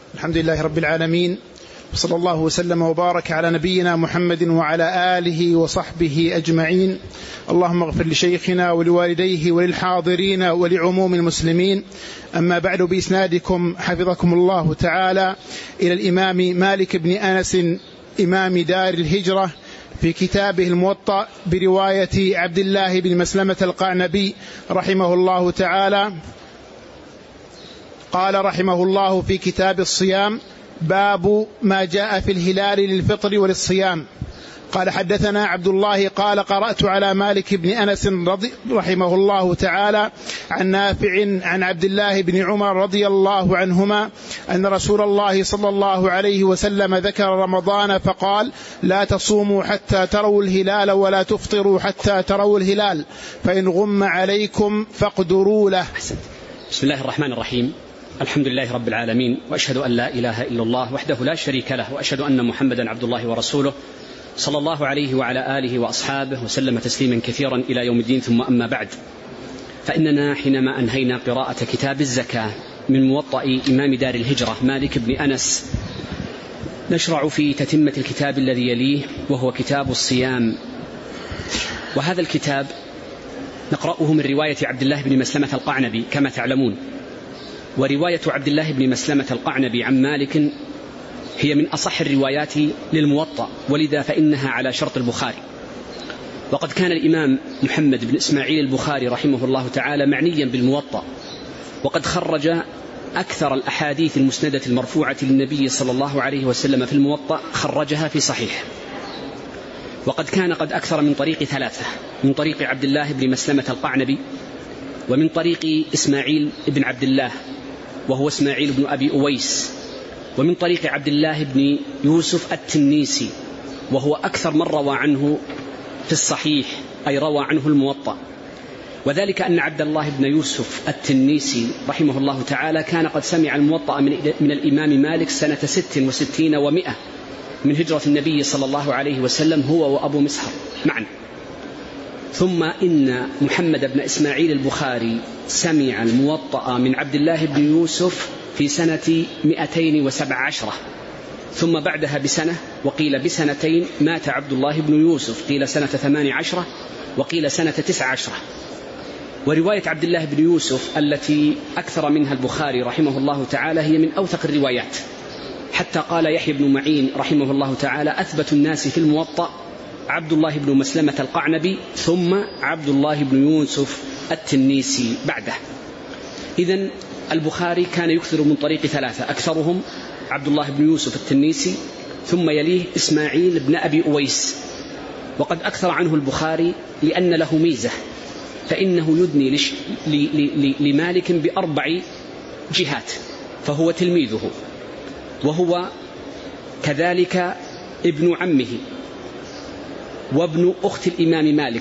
الحمد لله رب العالمين، وصلى الله وسلم وبارك على نبينا محمد وعلى آله وصحبه أجمعين. اللهم اغفر لشيخنا ولوالديه وللحاضرين ولعموم المسلمين. أما بعد، بإسنادكم حفظكم الله تعالى إلى الإمام مالك بن أنس إمام دار الهجرة في كتابه الموطأ برواية عبد الله بن مسلمة القعنبي رحمه الله تعالى. قال رحمه الله في كتاب الصيام: باب ما جاء في الهلال للفطر وللصيام. قال: حدثنا عبد الله قال: قرأت على مالك بن أنس رحمه الله تعالى عن نافع عن عبد الله بن عمر رضي الله عنهما أن رسول الله صلى الله عليه وسلم ذكر رمضان فقال: لا تصوموا حتى تروا الهلال ولا تفطروا حتى تروا الهلال، فإن غم عليكم فاقدروا له. بسم الله الرحمن الرحيم. الحمد لله رب العالمين، وأشهد أن لا إله إلا الله وحده لا شريك له، وأشهد أن محمدا عبد الله ورسوله صلى الله عليه وعلى آله وأصحابه وسلم تسليما كثيرا إلى يوم الدين. ثم أما بعد، فإننا حينما أنهينا قراءة كتاب الزكاة من موطأ إمام دار الهجرة مالك بن أنس، نشرع في تتمة الكتاب الذي يليه، وهو كتاب الصيام. وهذا الكتاب نقرأه من رواية عبد الله بن مسلمة القعنبي كما تعلمون. ورواية عبد الله بن مسلمة القعنبي عن مالك هي من أصح الروايات للموطأ، ولذا فإنها على شرط البخاري. وقد كان الإمام محمد بن إسماعيل البخاري رحمه الله تعالى معنيا بالموطأ، وقد خرج أكثر الأحاديث المسندة المرفوعة للنبي صلى الله عليه وسلم في الموطأ، خرجها في صحيح. وقد كان قد أكثر من طريق ثلاثة: من طريق عبد الله بن مسلمة القعنبي، ومن طريق إسماعيل بن عبد الله وهو إسماعيل بن أبي أويس، ومن طريق عبد الله بن يوسف التنيسي، وهو أكثر من روى عنه في الصحيح، أي روى عنه الموطأ. وذلك أن عبد الله بن يوسف التنيسي رحمه الله تعالى كان قد سمع الموطأ من الإمام مالك سنة 66 و100 من هجرة النبي صلى الله عليه وسلم، هو وأبو مسهر معا. ثم إن محمد بن إسماعيل البخاري سمع الموطأ من عبد الله بن يوسف في سنة 217، ثم بعدها بسنة وقيل بسنتين مات عبد الله بن يوسف، قيل سنة 18 وقيل سنة 19. ورواية عبد الله بن يوسف التي أكثر منها البخاري رحمه الله تعالى هي من أوثق الروايات، حتى قال يحيى بن معين رحمه الله تعالى: أثبت الناس في الموطأ عبد الله بن مسلمة القعنبي، ثم عبد الله بن يوسف التنيسي بعده. إذن البخاري كان يكثر من طريق ثلاثة، أكثرهم عبد الله بن يوسف التنيسي، ثم يليه إسماعيل بن أبي أويس. وقد أكثر عنه البخاري لأن له ميزة، فإنه يدني لمالك ب4 جهات، فهو تلميذه، وهو كذلك ابن عمه وابن أخت الإمام مالك،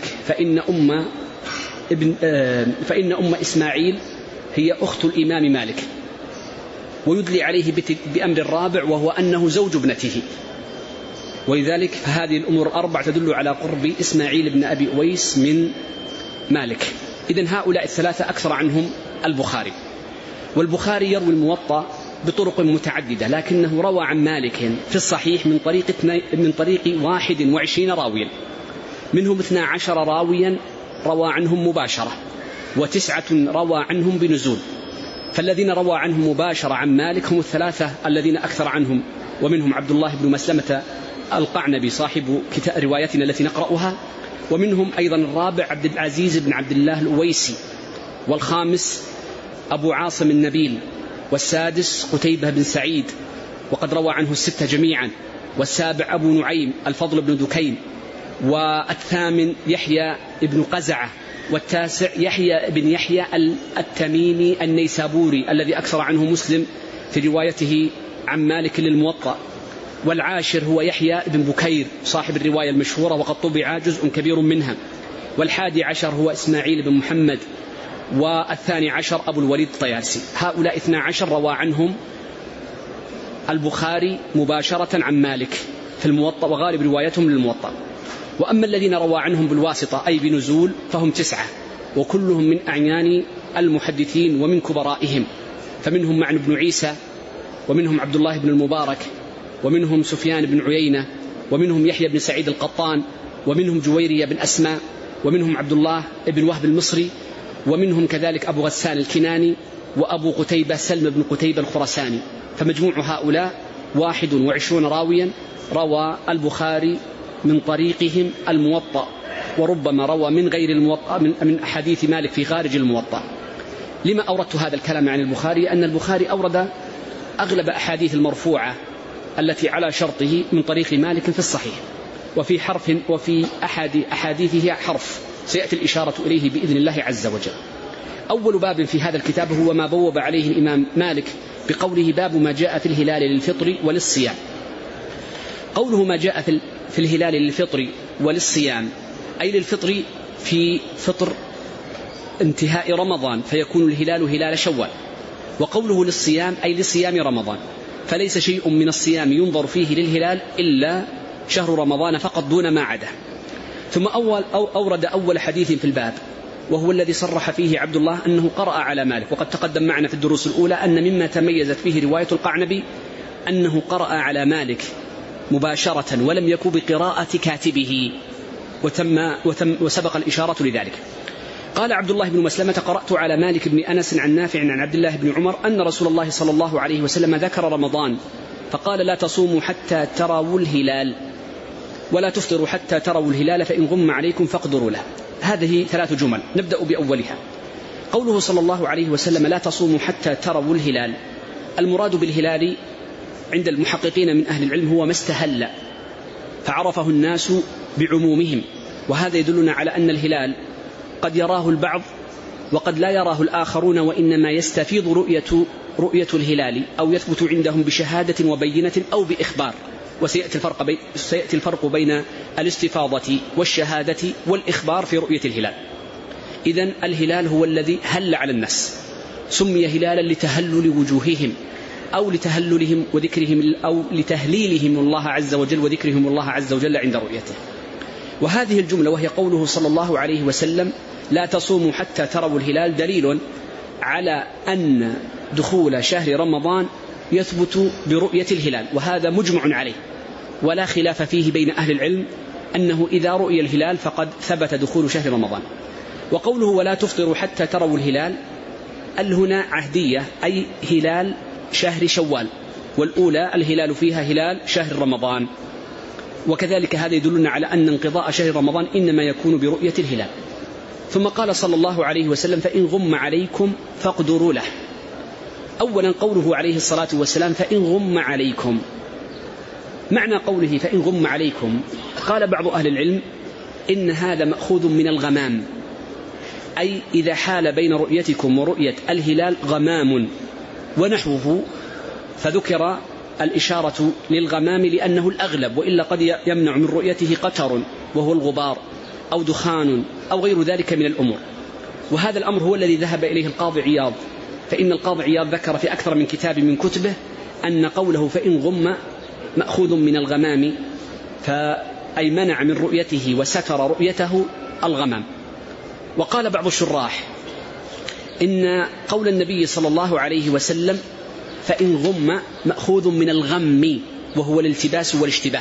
فإن أم إسماعيل هي أخت الإمام مالك. ويدلي عليه بأمر الرابع، وهو أنه زوج ابنته. ولذلك فهذه الأمور 4 تدل على قرب إسماعيل بن أبي أويس من مالك. إذن هؤلاء الثلاثة أكثر عنهم البخاري. والبخاري يروي الموطأ بطرق متعددة، لكنه روى عن مالك في الصحيح من طريق 21 راويا، منهم 12 راويا روى عنهم مباشرة، و9 روى عنهم بنزول. فالذين روى عنهم مباشرة عن مالك هم الثلاثة الذين أكثر عنهم، ومنهم عبد الله بن مسلمة القعنبي صاحب روايتنا التي نقرأها، ومنهم أيضا الرابع عبد العزيز بن عبد الله الأويسي، والخامس أبو عاصم النبيل، والسادس قتيبة بن سعيد وقد روى عنه 6 جميعا، والسابع أبو نعيم الفضل بن دكين، والثامن يحيى بن قزعة، والتاسع يحيى بن يحيى التميمي النيسابوري الذي أكثر عنه مسلم في روايته عن مالك للموطأ، والعاشر هو يحيى بن بكير صاحب الرواية المشهورة وقد طبع جزء كبير منها، والحادي عشر هو إسماعيل بن محمد، والثاني عشر أبو الوليد الطيالسي. هؤلاء 12 روى عنهم البخاري مباشرة عن مالك في الموطأ، وغالب روايتهم للموطأ. وأما الذين روى عنهم بالواسطة أي بنزول فهم 9، وكلهم من أعيان المحدثين ومن كبرائهم، فمنهم معن بن عيسى ومنهم عبد الله بن المبارك، ومنهم سفيان بن عيينة، ومنهم يحيى بن سعيد القطان، ومنهم جويرية بن أسماء، ومنهم عبد الله بن وهب المصري، ومنهم كذلك أبو غسان الكناني، وأبو قتيبة سلم بن قتيبة الخرساني. فمجموع هؤلاء 21 راويا روى البخاري من طريقهم الموطأ، وربما روى من غير الموطأ من أحاديث مالك في خارج الموطأ. لما أوردت هذا الكلام عن البخاري؟ أن البخاري أورد أغلب أحاديث المرفوعة التي على شرطه من طريق مالك في الصحيح، وفي أحاديثه حرف سيأتي الإشارة إليه بإذن الله عز وجل. أول باب في هذا الكتاب هو ما بوب عليه الإمام مالك بقوله باب ما جاء في الهلال للفطر وللصيام. قوله ما جاء في الهلال للفطر وللصيام أي للفطر في فطر انتهاء رمضان فيكون الهلال هلال شوال، وقوله للصيام أي لصيام رمضان، فليس شيء من الصيام ينظر فيه للهلال إلا شهر رمضان فقط دون ما عدا. ثم أورد أول حديث في الباب وهو الذي صرح فيه عبد الله أنه قرأ على مالك، وقد تقدم معنا في الدروس الأولى أن مما تميزت فيه رواية القعنبي أنه قرأ على مالك مباشرة ولم يكن بقراءة كاتبه، وسبق الإشارة لذلك. قال عبد الله بن مسلمة قرأت على مالك بن أنس عن نافع عن عبد الله بن عمر أن رسول الله صلى الله عليه وسلم ذكر رمضان فقال لا تصوموا حتى تروا الهلال ولا تفطروا حتى تروا الهلال فإن غم عليكم فاقدروا له. هذه 3 جمل، نبدأ بأولها. قوله صلى الله عليه وسلم لا تصوموا حتى تروا الهلال، المراد بالهلال عند المحققين من أهل العلم هو ما استهل فعرفه الناس بعمومهم، وهذا يدلنا على أن الهلال قد يراه البعض وقد لا يراه الآخرون، وإنما يستفيض رؤية الهلال أو يثبت عندهم بشهادة وبينة أو بإخبار، وسيأتي الفرق بين الاستفاضة والشهادة والإخبار في رؤية الهلال. إذن الهلال هو الذي هل على الناس، سمي هلالا لتهلل وجوههم أو لتهللهم وذكرهم أو لتهليلهم الله عز وجل وذكرهم الله عز وجل عند رؤيته. وهذه الجملة وهي قوله صلى الله عليه وسلم لا تصوموا حتى تروا الهلال دليل على أن دخول شهر رمضان يثبت برؤية الهلال، وهذا مجمع عليه ولا خلاف فيه بين أهل العلم أنه إذا رؤي الهلال فقد ثبت دخول شهر رمضان. وقوله ولا تفطروا حتى تروا الهلال هنا عهدية أي هلال شهر شوال، والأولى الهلال فيها هلال شهر رمضان، وكذلك هذا يدلنا على أن انقضاء شهر رمضان إنما يكون برؤية الهلال. ثم قال صلى الله عليه وسلم فإن غم عليكم فاقدروا له. أولا قوله عليه الصلاة والسلام فإن غم عليكم، معنى قوله فإن غم عليكم قال بعض أهل العلم إن هذا مأخوذ من الغمام، أي إذا حال بين رؤيتكم ورؤية الهلال غمام ونحوه، فذكر الإشارة للغمام لأنه الأغلب، وإلا قد يمنع من رؤيته قتر وهو الغبار أو دخان أو غير ذلك من الأمور. وهذا الأمر هو الذي ذهب إليه القاضي عياض، فإن القاضي عياض ذكر في أكثر من كتاب من كتبه أن قوله فإن غم مأخوذ من الغمام، فأي منع من رؤيته وستر رؤيته الغمام. وقال بعض الشراح إن قول النبي صلى الله عليه وسلم فإن غم مأخوذ من الغم وهو الالتباس والاشتباه،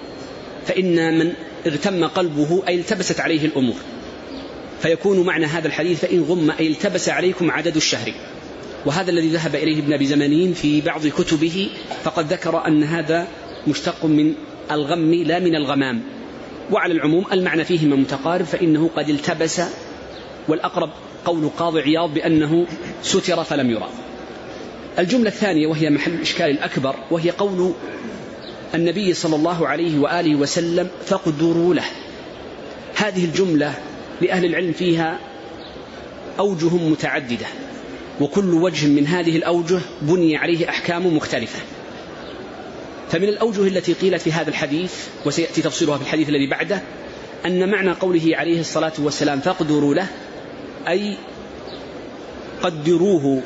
فإن من اغتم قلبه أي التبست عليه الأمور، فيكون معنى هذا الحديث فإن غم أي التبس عليكم عدد الشهر، وهذا الذي ذهب إليه ابن أبي زمانين في بعض كتبه، فقد ذكر أن هذا مشتق من الغم لا من الغمام. وعلى العموم المعنى فيهما متقارب، فإنه قد التبس، والأقرب قول قاضي عياض بأنه ستر فلم يرى. الجملة الثانية وهي محل الإشكال الأكبر، وهي قول النبي صلى الله عليه وآله وسلم فاقدروا له. هذه الجملة لأهل العلم فيها أوجه متعددة، وكل وجه من هذه الأوجه بني عليه أحكام مختلفة. فمن الأوجه التي قيلت في هذا الحديث وسيأتي تفصيلها في الحديث الذي بعده أن معنى قوله عليه الصلاة والسلام فاقدروا له أي قدروه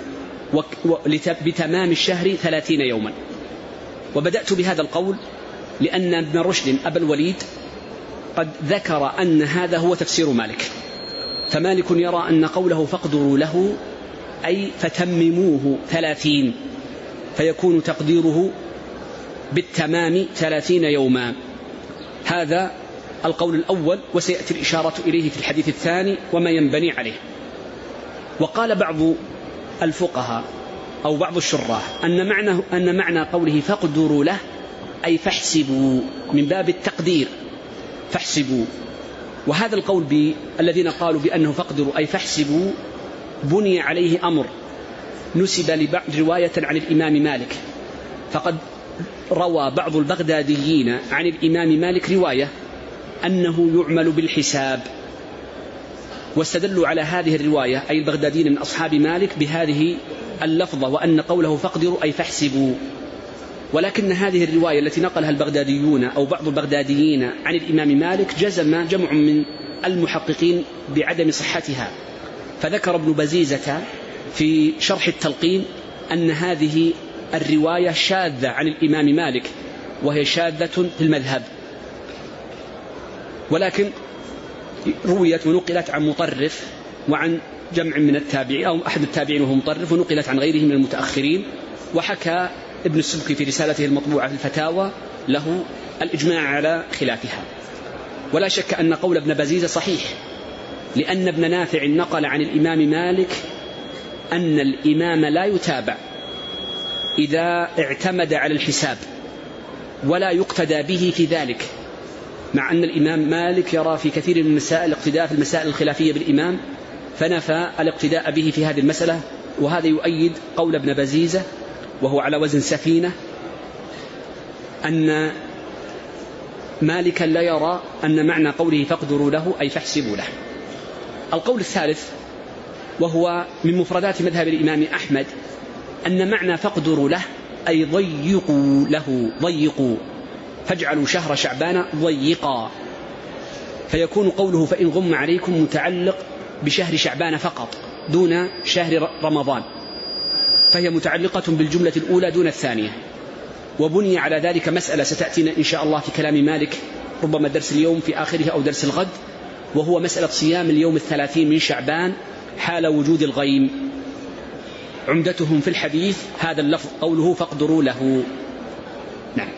بتمام الشهر 30 يوما. وبدأت بهذا القول لأن ابن رشد أبا الوليد قد ذكر أن هذا هو تفسير مالك، فمالك يرى أن قوله فاقدروا له أي فتمموه 30، فيكون تقديره بالتمام 30 يوما. هذا القول الأول، وسيأتي الإشارة إليه في الحديث الثاني وما ينبني عليه. وقال بعض الفقهاء أو بعض الشراح أن معنى قوله فاقدروا له أي فاحسبوا، من باب التقدير فاحسبوا. وهذا القول الذين قالوا بأنه فاقدروا أي فاحسبوا بني عليه أمر نسب لبعض رواية عن الإمام مالك، فقد روى بعض البغداديين عن الإمام مالك رواية أنه يعمل بالحساب، واستدلوا على هذه الرواية أي البغداديين من أصحاب مالك بهذه اللفظة، وأن قوله فاقدروا أي فاحسبوا. ولكن هذه الرواية التي نقلها البغداديون أو بعض البغداديين عن الإمام مالك جزم جمع من المحققين بعدم صحتها، فذكر ابن بزيزة في شرح التلقين أن هذه الرواية شاذة عن الإمام مالك، وهي شاذة في المذهب، ولكن رويت ونقلت عن مطرف وعن جمع من التابعين أو أحد التابعين وهو مطرف، ونقلت عن غيره من المتأخرين. وحكى ابن السبكي في رسالته المطبوعة في الفتاوى له الإجماع على خلافها. ولا شك أن قول ابن بزيزة صحيح، لأن ابن نافع نقل عن الإمام مالك أن الإمام لا يتابع إذا اعتمد على الحساب، ولا يقتدى به في ذلك، مع أن الإمام مالك يرى في كثير من المسائل الاقتداء في المسائل الخلافية بالإمام، فنفى الاقتداء به في هذه المسألة. وهذا يؤيد قول ابن بزيزة وهو على وزن سفينة أن مالكا لا يرى أن معنى قوله فاقدروا له أي فاحسبوا له. القول الثالث وهو من مفردات مذهب الإمام أحمد أن معنى فاقدروا له أي ضيقوا له، ضيقوا، فاجعلوا شهر شعبان ضيقا، فيكون قوله فإن غم عليكم متعلق بشهر شعبان فقط دون شهر رمضان، فهي متعلقة بالجملة الأولى دون الثانية. وبني على ذلك مسألة ستأتينا إن شاء الله في كلام مالك، ربما درس اليوم في آخره أو درس الغد، وهو مسألة صيام اليوم 30 من شعبان حال وجود الغيم. عمدتهم في الحديث هذا اللفظ قوله فاقدروا له. نعم.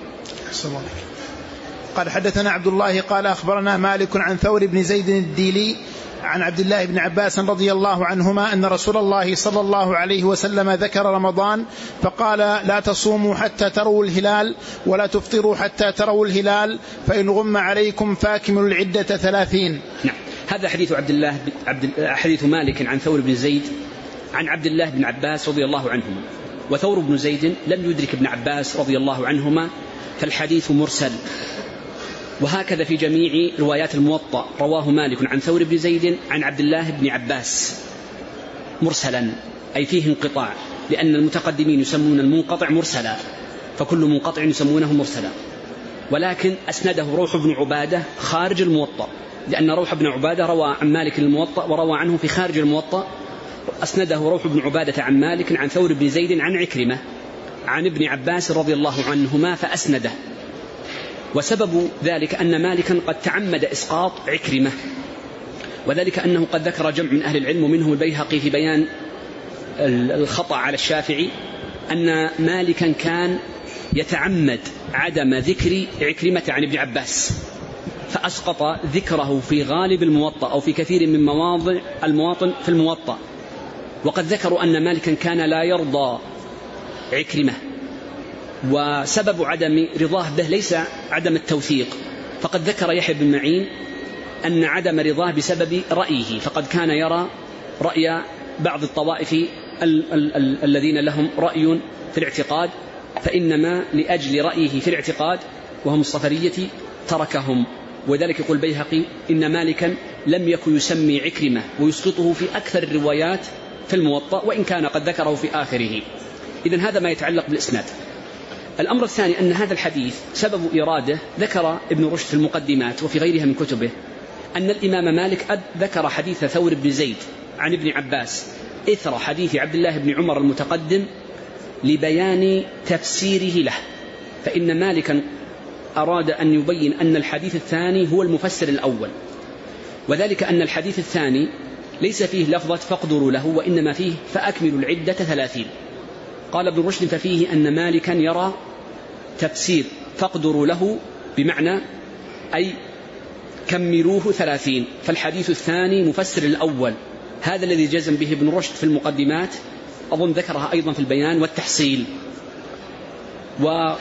قال حدثنا عبد الله قال أخبرنا مالك عن ثور بن زيد الديلي عن عبد الله بن عباس رضي الله عنهما أن رسول الله صلى الله عليه وسلم ذكر رمضان فقال لا تصوموا حتى تروا الهلال ولا تفطروا حتى تروا الهلال فإن غم عليكم فاكملوا العدة 30. نعم. هذا حديث حديث مالك عن ثور بن زيد عن عبد الله بن عباس رضي الله عنهما، وثور بن زيد لم يدرك ابن عباس رضي الله عنهما، فالحديث مرسل. وهكذا في جميع روايات الموطأ رواه مالك عن ثور بن زيد عن عبد الله بن عباس مرسلا، أي فيه انقطاع، لأن المتقدمين يسمون المنقطع مرسلا، فكل منقطع يسمونه مرسلا. ولكن أسنده روح بن عبادة خارج الموطأ، لأن روح بن عبادة روى عن مالك الموطأ وروى عنه في خارج الموطأ. أسنده روح بن عبادة عن مالك عن ثور بن زيد عن عكرمة عن ابن عباس رضي الله عنهما فأسنده. وسبب ذلك أن مالكا قد تعمد إسقاط عكرمة، وذلك أنه قد ذكر جمع من أهل العلم ومنهم البيهقي في بيان الخطأ على الشافعي أن مالكا كان يتعمد عدم ذكر عكرمة عن ابن عباس، فأسقط ذكره في غالب الموطأ أو في كثير من المواطن في الموطأ. وقد ذكروا أن مالكا كان لا يرضى عكرمة، وسبب عدم رضاه به ليس عدم التوثيق، فقد ذكر يحيى بن معين أن عدم رضاه بسبب رأيه، فقد كان يرى رأي بعض الطوائف الذين لهم رأي في الاعتقاد، فإنما لأجل رأيه في الاعتقاد وهم الصفرية تركهم. وذلك يقول البيهقي إن مالكا لم يكن يسمي عكرمة ويسقطه في أكثر الروايات في الموطأ، وإن كان قد ذكره في آخره. إذن هذا ما يتعلق بالإسناد. الأمر الثاني أن هذا الحديث سبب إراده ذكر ابن رشد في المقدمات وفي غيرها من كتبه أن الإمام مالك ذكر حديث ثور بن زيد عن ابن عباس إثر حديث عبد الله بن عمر المتقدم لبيان تفسيره له، فإن مالكا أراد أن يبين أن الحديث الثاني هو المفسر الأول، وذلك أن الحديث الثاني ليس فيه لفظة فاقدروا له، وإنما فيه فأكملوا العدة 30. قال ابن رشد ففيه أن مالكا يرى تفسير فاقدروا له بمعنى أي كملوه 30. فالحديث الثاني مفسر الأول، هذا الذي جزم به ابن رشد في المقدمات، أظن ذكرها أيضا في البيان والتحصيل. وأذكر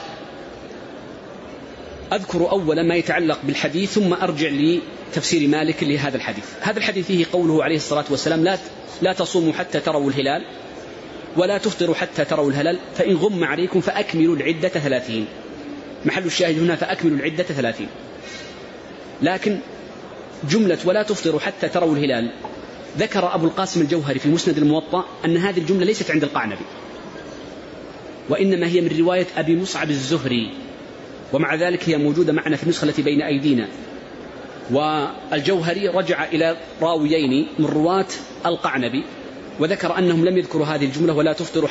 أولا ما يتعلق بالحديث ثم أرجع لتفسير مالك لهذا الحديث. هذا الحديث فيه قوله عليه الصلاة والسلام لا تصوموا حتى تروا الهلال ولا تفطروا حتى تروا الهلال فإن غم عليكم فأكملوا العدة 30. محل الشاهد هنا فأكملوا العدة 30. لكن جملة ولا تفطروا حتى تروا الهلال ذكر أبو القاسم الجوهري في مسند الموطأ أن هذه الجملة ليست عند القعنبي، وإنما هي من رواية أبي مصعب الزهري، ومع ذلك هي موجودة معنا في النسخة التي بين أيدينا. والجوهري رجع إلى راويين من رواة القعنبي وذكر أنهم لم يذكروا هذه الجملة ولا تفطروا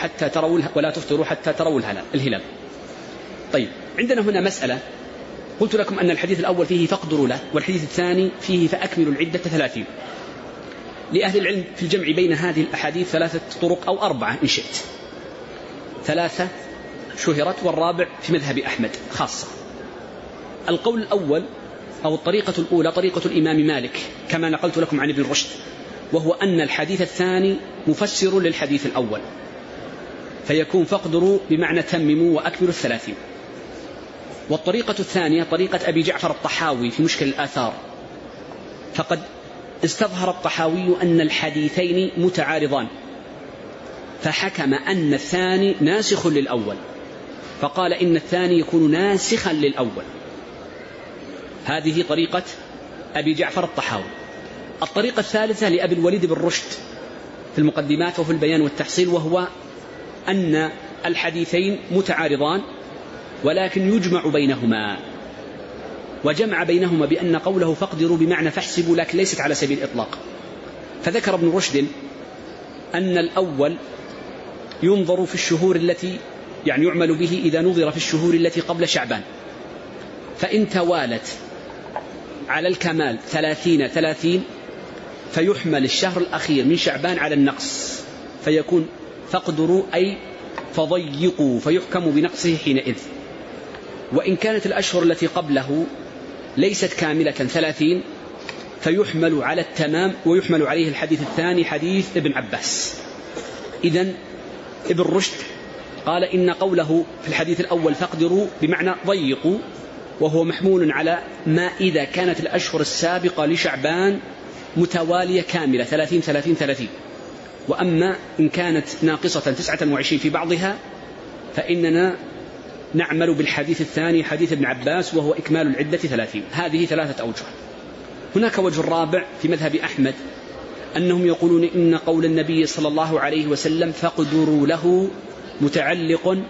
حتى تروا الهلال. طيب، عندنا هنا مسألة، قلت لكم أن الحديث الأول فيه فاقدروا له، والحديث الثاني فيه فأكملوا العدة 30. لأهل العلم في الجمع بين هذه الأحاديث 3 طرق أو 4 إن شئت. 3 شهرت والرابع في مذهب أحمد خاصة. القول الأول أو الطريقة الأولى طريقة الإمام مالك كما نقلت لكم عن ابن رشد، وهو أن الحديث الثاني مفسر للحديث الأول، فيكون فاقدروا بمعنى تمموا وأكملوا 30. والطريقة الثانية طريقة أبي جعفر الطحاوي في مشكل الآثار، فقد استظهر الطحاوي أن الحديثين متعارضان، فحكم أن الثاني ناسخ للأول، فقال إن الثاني يكون ناسخا للأول. هذه طريقة أبي جعفر الطحاوي. الطريقة الثالثة لأبي الوليد بن رشد في المقدمات وفي البيان والتحصيل، وهو أن الحديثين متعارضان ولكن يجمع بينهما، وجمع بينهما بأن قوله فاقدروا بمعنى فاحسبوا، لكن ليست على سبيل الإطلاق. فذكر ابن رشد أن الأول ينظر في الشهور التي يعمل به إذا نظر في الشهور التي قبل شعبان، فإن توالت على الكمال 30 فيحمل الشهر الأخير من شعبان على النقص، فيكون فاقدروا أي فضيقوا، فيحكم بنقصه حينئذ. وإن كانت الأشهر التي قبله ليست كاملة 30 فيحمل على التمام، ويحمل عليه الحديث الثاني حديث ابن عباس. إذن ابن رشد قال إن قوله في الحديث الأول فاقدروا بمعنى ضيقوا، وهو محمول على ما إذا كانت الأشهر السابقة لشعبان متوالية كاملة 30. وأما إن كانت ناقصة 29 في بعضها فإننا نعمل بالحديث الثاني حديث ابن عباس وهو إكمال العدة 30. هذه 3 أوجه. هناك وجه الرابع في مذهب أحمد، أنهم يقولون إن قول النبي صلى الله عليه وسلم فاقدروا له متعلق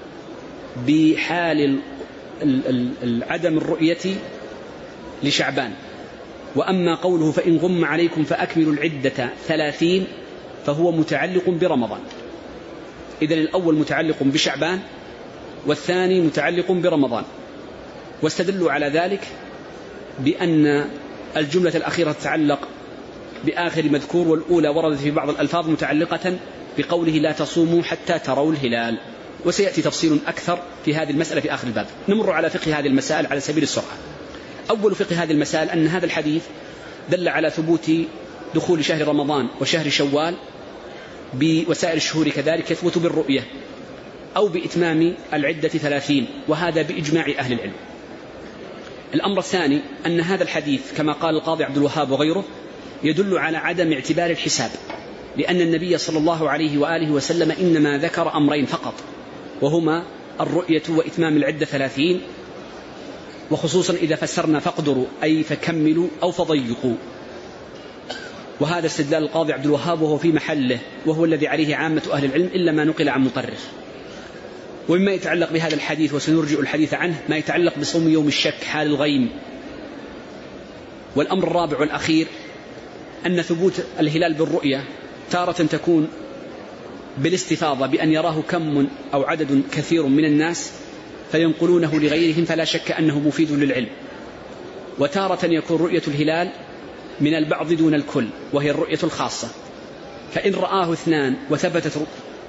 بحال عدم الرؤية لشعبان، وأما قوله فإن غم عليكم فأكملوا العدة 30 فهو متعلق برمضان. إذن الأول متعلق بشعبان والثاني متعلق برمضان. واستدلوا على ذلك بأن الجملة الأخيرة تتعلق بآخر مذكور، والأولى وردت في بعض الألفاظ متعلقة بقوله لا تصوموا حتى تروا الهلال، وسيأتي تفصيل أكثر في هذه المسألة في آخر الباب. نمر على فقه هذه المسائل على سبيل السرعة. أول فقه هذه المسائل أن هذا الحديث دل على ثبوت دخول شهر رمضان وشهر شوال وسائر الشهور كذلك يثبت بالرؤية أو بإتمام العدة 30، وهذا بإجماع أهل العلم. الأمر الثاني أن هذا الحديث كما قال القاضي عبد الوهاب وغيره يدل على عدم اعتبار الحساب، لأن النبي صلى الله عليه وآله وسلم إنما ذكر أمرين فقط، وهما الرؤية وإتمام العدة 30، وخصوصا إذا فسرنا فاقدروا أي فكملوا أو فضيقوا. وهذا استدلال القاضي عبد الوهاب وهو في محله، وهو الذي عليه عامة أهل العلم إلا ما نقل عن مطرف. ومما يتعلق بهذا الحديث وسنرجع الحديث عنه ما يتعلق بصوم يوم الشك حال الغيم. والأمر الرابع والأخير أن ثبوت الهلال بالرؤية تارة تكون بالاستفاضة بأن يراه كم أو عدد كثير من الناس فينقلونه لغيرهم، فلا شك أنه مفيد للعلم. وتارة يكون رؤية الهلال من البعض دون الكل، وهي الرؤية الخاصة، فإن رآه 2 وثبتت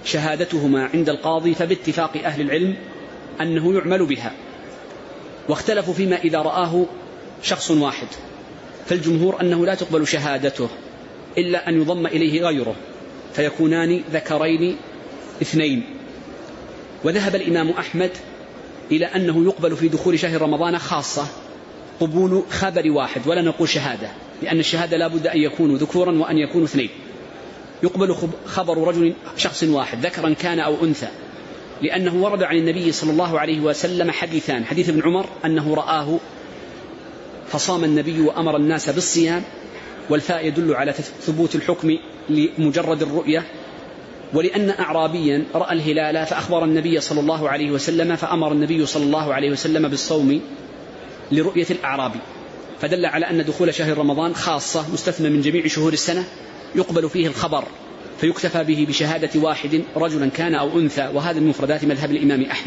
شهادتهما عند القاضي فباتفاق أهل العلم أنه يعمل بها، واختلفوا فيما إذا رآه شخص واحد، فالجمهور أنه لا تقبل شهادته إلا أن يضم إليه غيره فيكونان ذكرين اثنين. وذهب الإمام أحمد إلى أنه يقبل في دخول شهر رمضان خاصة قبول خبر واحد ولا نقول شهادة، لأن الشهادة لا بد أن يكونوا ذكورا وأن يكونوا اثنين. يقبل خبر شخص واحد ذكرا كان أو أنثى، لأنه ورد عن النبي صلى الله عليه وسلم حديثان: حديث ابن عمر أنه رآه فصام النبي وأمر الناس بالصيام، والفاء يدل على ثبوت الحكم لمجرد الرؤية، ولأن أعرابيا رأى الهلال فأخبر النبي صلى الله عليه وسلم فأمر النبي صلى الله عليه وسلم بالصوم لرؤية الأعرابي، فدل على أن دخول شهر رمضان خاصة مستثنى من جميع شهور السنة يقبل فيه الخبر فيكتفى به بشهادة واحد رجلا كان أو أنثى، وهذا من مفردات مذهب الإمام أحمد.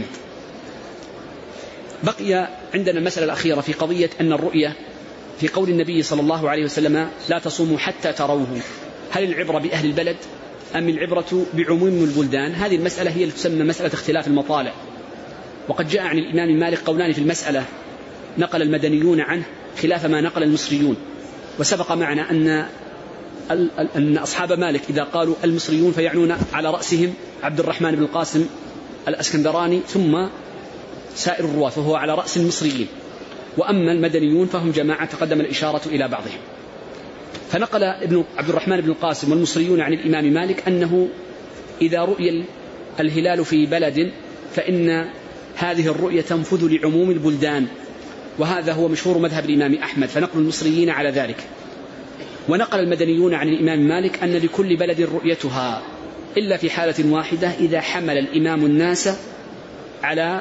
بقي عندنا المسألة الأخيرة في قضية أن الرؤية في قول النبي صلى الله عليه وسلم لا تصوموا حتى تروه، هل العبرة بأهل البلد أم العبرة بعموم البلدان؟ هذه المسألة هي اللي تسمى مسألة اختلاف المطالع، وقد جاء عن الإمام مالك قولان في المسألة نقل المدنيون عنه خلاف ما نقل المصريون. وسبق معنا أن أصحاب مالك إذا قالوا المصريون فيعنون على رأسهم عبد الرحمن بن القاسم الأسكندراني ثم سائر الرواة، وهو على رأس المصريين. وأما المدنيون فهم جماعة تقدم الإشارة إلى بعضهم. فنقل ابن عبد الرحمن بن القاسم والمصريون عن الإمام مالك أنه إذا رؤي الهلال في بلد فإن هذه الرؤية تنفذ لعموم البلدان، وهذا هو مشهور مذهب الإمام أحمد، فنقل المصريين على ذلك. ونقل المدنيون عن الإمام مالك أن لكل بلد رؤيتها إلا في حالة واحدة إذا حمل الإمام الناس على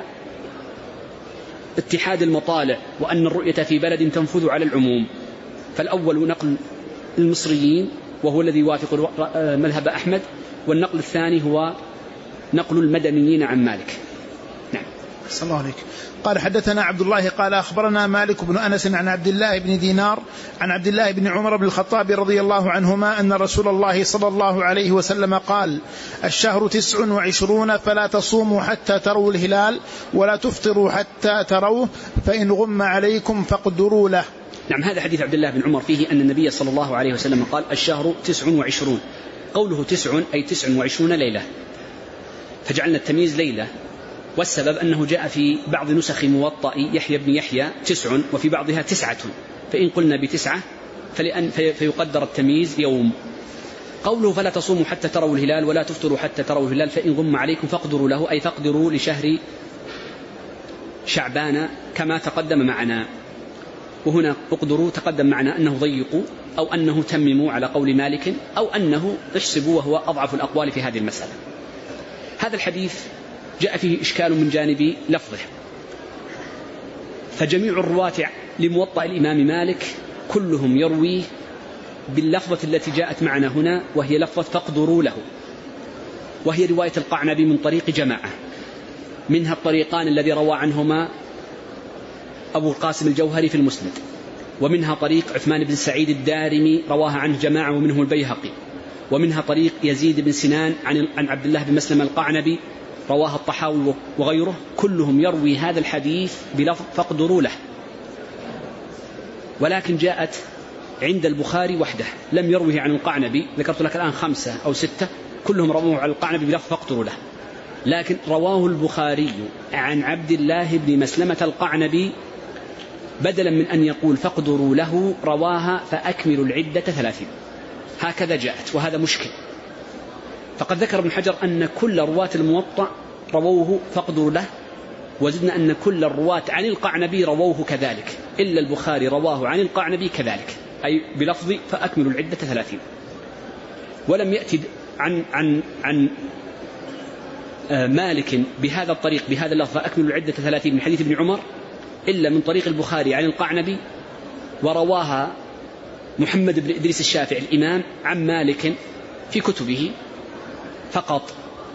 اتحاد المطالع وأن الرؤية في بلد تنفذ على العموم. فالأول نقل المصريين وهو الذي يوافق مذهب أحمد، والنقل الثاني هو نقل المدنيين عن مالك. نعم. صلى الله عليك. قال حدثنا عبد الله قال أخبرنا مالك بن أنس عن عبد الله بن دينار عن عبد الله بن عمر بن الخطاب رضي الله عنهما أن رسول الله صلى الله عليه وسلم قال: الشهر 29 فلا تصوموا حتى تروا الهلال ولا تفطروا حتى تروه، فإن غم عليكم فاقدروا له. نعم، هذا حديث عبد الله بن عمر فيه أن النبي صلى الله عليه وسلم قال: الشهر 29. قوله 9 أي 29 ليلة، فجعلنا التمييز ليلة، والسبب أنه جاء في بعض نسخ موطأ يحيى بن يحيى 9 وفي بعضها 9، فإن قلنا ب9 فيقدر التمييز يوم. قوله فلا تصوموا حتى تروا الهلال ولا تفطروا حتى تروا الهلال فإن غم عليكم فاقدروا له، أي فاقدروا لشهر شعبان كما تقدم معنا. وهنا اقدروا تقدم معنا أنه ضيقوا أو أنه تمموا على قول مالك أو أنه احسبوا، وهو أضعف الأقوال في هذه المسألة. هذا الحديث جاء فيه إشكال من جانب لفظه، فجميع الرواة لموطأ الإمام مالك كلهم يرويه باللفظة التي جاءت معنا هنا، وهي لفظة فاقدروا له، وهي رواية القعنبي من طريق جماعة، منها الطريقان الذي روى عنهما أبو القاسم الجوهري في المسند، ومنها طريق عثمان بن سعيد الدارمي رواها عنه جماعة ومنهم البيهقي، ومنها طريق يزيد بن سنان عن عبد الله بن مسلم القعنبي رواها الطحاوي وغيره، كلهم يروي هذا الحديث بلفظ فاقدروا له. ولكن جاءت عند البخاري وحده لم يروه عن القعنبي، ذكرت لك الآن 5 أو 6 كلهم رواه عن القعنبي بلفظ فاقدروا له، لكن رواه البخاري عن عبد الله بن مسلمة القعنبي بدلا من أن يقول فاقدروا له رواها فأكملوا العدة 30. هكذا جاءت، وهذا مشكل. فقد ذكر ابن حجر أن كل رواة الموطأ رووه فاقدروا له، وزدنا أن كل الرواة عن القعنبي رووه كذلك، إلا البخاري رواه عن القعنبي كذلك، أي بلفظ فأكملوا العدة 30. ولم يأتي عن مالك بهذا الطريق بهذا اللفظ فأكملوا العدة 30 من حديث ابن عمر إلا من طريق البخاري عن القعنبي، ورواها محمد بن إدريس الشافعي الإمام عن مالك في كتبه فقط.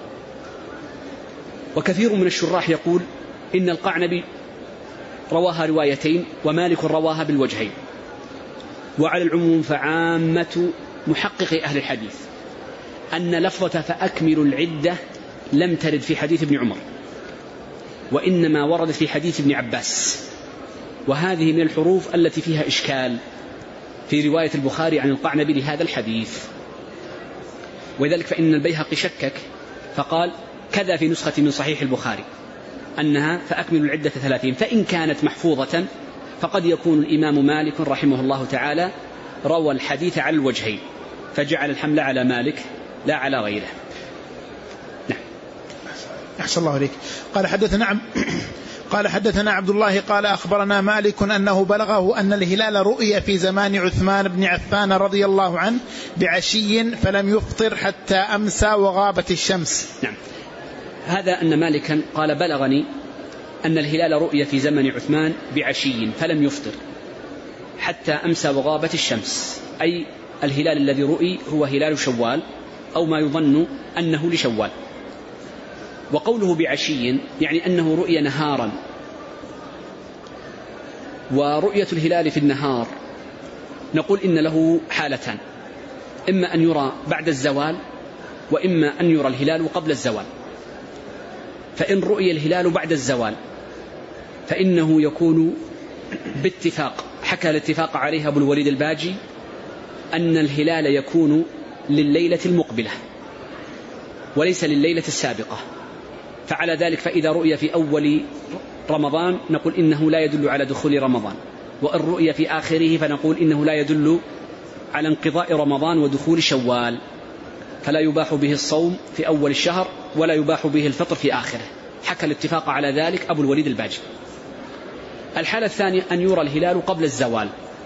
وكثير من الشراح يقول إن القعنبي رواها روايتين ومالك رواها بالوجهين. وعلى العموم فعامة محققي أهل الحديث أن لفظة فأكملوا العدة لم ترد في حديث ابن عمر، وإنما وردت في حديث ابن عباس، وهذه من الحروف التي فيها إشكال في رواية البخاري عن القعنبي لهذا الحديث. ولذلك فإن البيهقي شكك فقال كذا في نسخة من صحيح البخاري أنها فأكملوا العدة 30. فإن كانت محفوظة فقد يكون الإمام مالك رحمه الله تعالى روى الحديث على الوجهين، فجعل الحمل على مالك لا على غيره. نعم. أحسن الله عليك. قال حدثنا عبد الله قال أخبرنا مالك أنه بلغه أن الهلال رؤي في زمان عثمان بن عفان رضي الله عنه بعشي فلم يفطر حتى أمسى وغابت الشمس. نعم. هذا أن مالكا قال بلغني أن الهلال رؤي في زمن عثمان بعشي فلم يفطر حتى أمسى وغابت الشمس، أي الهلال الذي رؤي هو هلال شوال أو ما يظن أنه لشوال. وقوله بعشي يعني أنه رؤي نهارا، ورؤية الهلال في النهار نقول إن له حالتان، إما أن يرى بعد الزوال وإما أن يرى الهلال قبل الزوال. فإن رؤي الهلال بعد الزوال فإنه يكون باتفاق، حكى الاتفاق عليها أبو الوليد الباجي أن الهلال يكون لليلة المقبلة وليس لليلة السابقة. فعلى ذلك فإذا رؤي في أول رمضان نقول إنه لا يدل على دخول رمضان، وإن رؤي في آخره فنقول إنه لا يدل على انقضاء رمضان ودخول شوال، فلا يباح به الصوم في أول الشهر ولا يباح به الفطر في آخره. حكى الاتفاق على ذلك أبو الوليد الباجي. الحالة الثانية أن يرى الهلال قبل الزوال،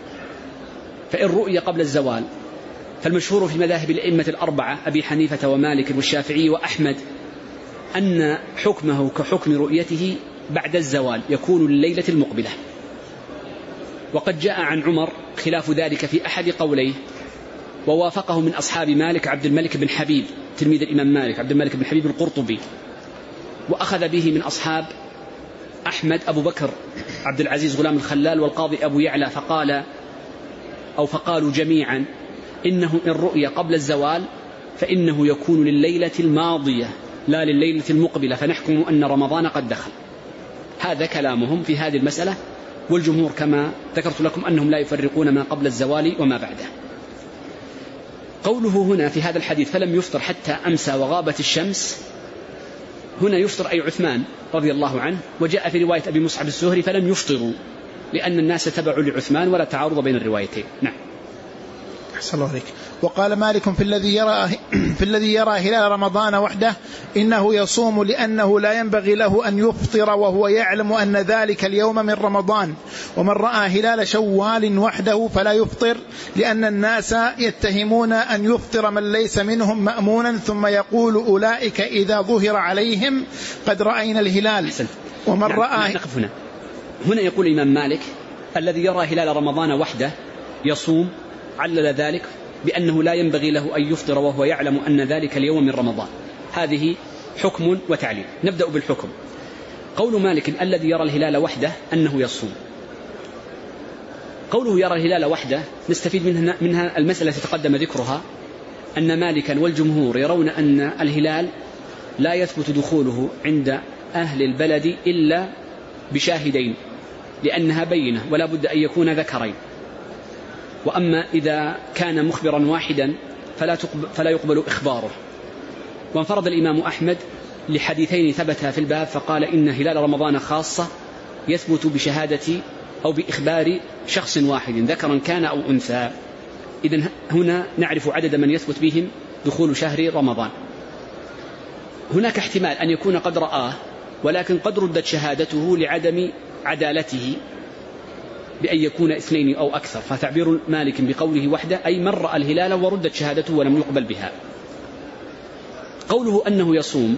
فإن رؤي قبل الزوال فالمشهور في مذاهب الأئمة الأربعة أبي حنيفة ومالك والشافعي وأحمد أن حكمه كحكم رؤيته بعد الزوال يكون الليلة المقبلة. وقد جاء عن عمر خلاف ذلك في أحد قوليه، ووافقه من أصحاب مالك عبد الملك بن حبيب تلميذ الإمام مالك عبد الملك بن حبيب القرطبي، وأخذ به من أصحاب أحمد أبو بكر عبد العزيز غلام الخلال والقاضي أبو يعلى، فقالوا جميعا إنه إن رؤي قبل الزوال فإنه يكون لليلة الماضية لا لليلة المقبلة، فنحكم أن رمضان قد دخل. هذا كلامهم في هذه المسألة، والجمهور كما ذكرت لكم أنهم لا يفرقون ما قبل الزوال وما بعده. قوله هنا في هذا الحديث فلم يفطر حتى أمسى وغابت الشمس، هنا يفطر أي عثمان رضي الله عنه، وجاء في رواية أبي مصعب الزهري فلم يفطروا، لأن الناس تبعوا لعثمان ولا تعارض بين الروايتين. نعم. أحسن الله عليك. وقال مالك في الذي يرى هلال رمضان وحده إنه يصوم لأنه لا ينبغي له أن يفطر وهو يعلم أن ذلك اليوم من رمضان، ومن رأى هلال شوال وحده فلا يفطر لأن الناس يتهمون أن يفطر من ليس منهم مأمونا، ثم يقول أولئك إذا ظهر عليهم قد رأينا الهلال. ومن رأى نقف هنا يقول الإمام مالك الذي يرى هلال رمضان وحده يصوم، علل ذلك بأنه لا ينبغي له أن يفطر وهو يعلم أن ذلك اليوم من رمضان. هذه حكم وتعليل. نبدأ بالحكم. قول مالك الذي يرى الهلال وحده أنه يصوم، قوله يرى الهلال وحده نستفيد منها المسألة تقدم ذكرها، أن مالكا والجمهور يرون أن الهلال لا يثبت دخوله عند أهل البلد إلا بشاهدين، لأنها بينة ولا بد أن يكون ذكرين. وأما إذا كان مخبرا واحدا فلا يقبل إخباره. وانفرد الإمام أحمد لحديثين ثبتا في الباب، فقال إن هلال رمضان خاصة يثبت بشهادة أو بإخبار شخص واحد ذكرا كان أو أنثى. إذن هنا نعرف عدد من يثبت بهم دخول شهر رمضان. هناك احتمال أن يكون قد رآه ولكن قد ردت شهادته لعدم عدالته بأن يكون اثنين أو أكثر، فتعبير مالك بقوله وحده أي من رأى الهلال وردت شهادته ولم يقبل بها. قوله أنه يصوم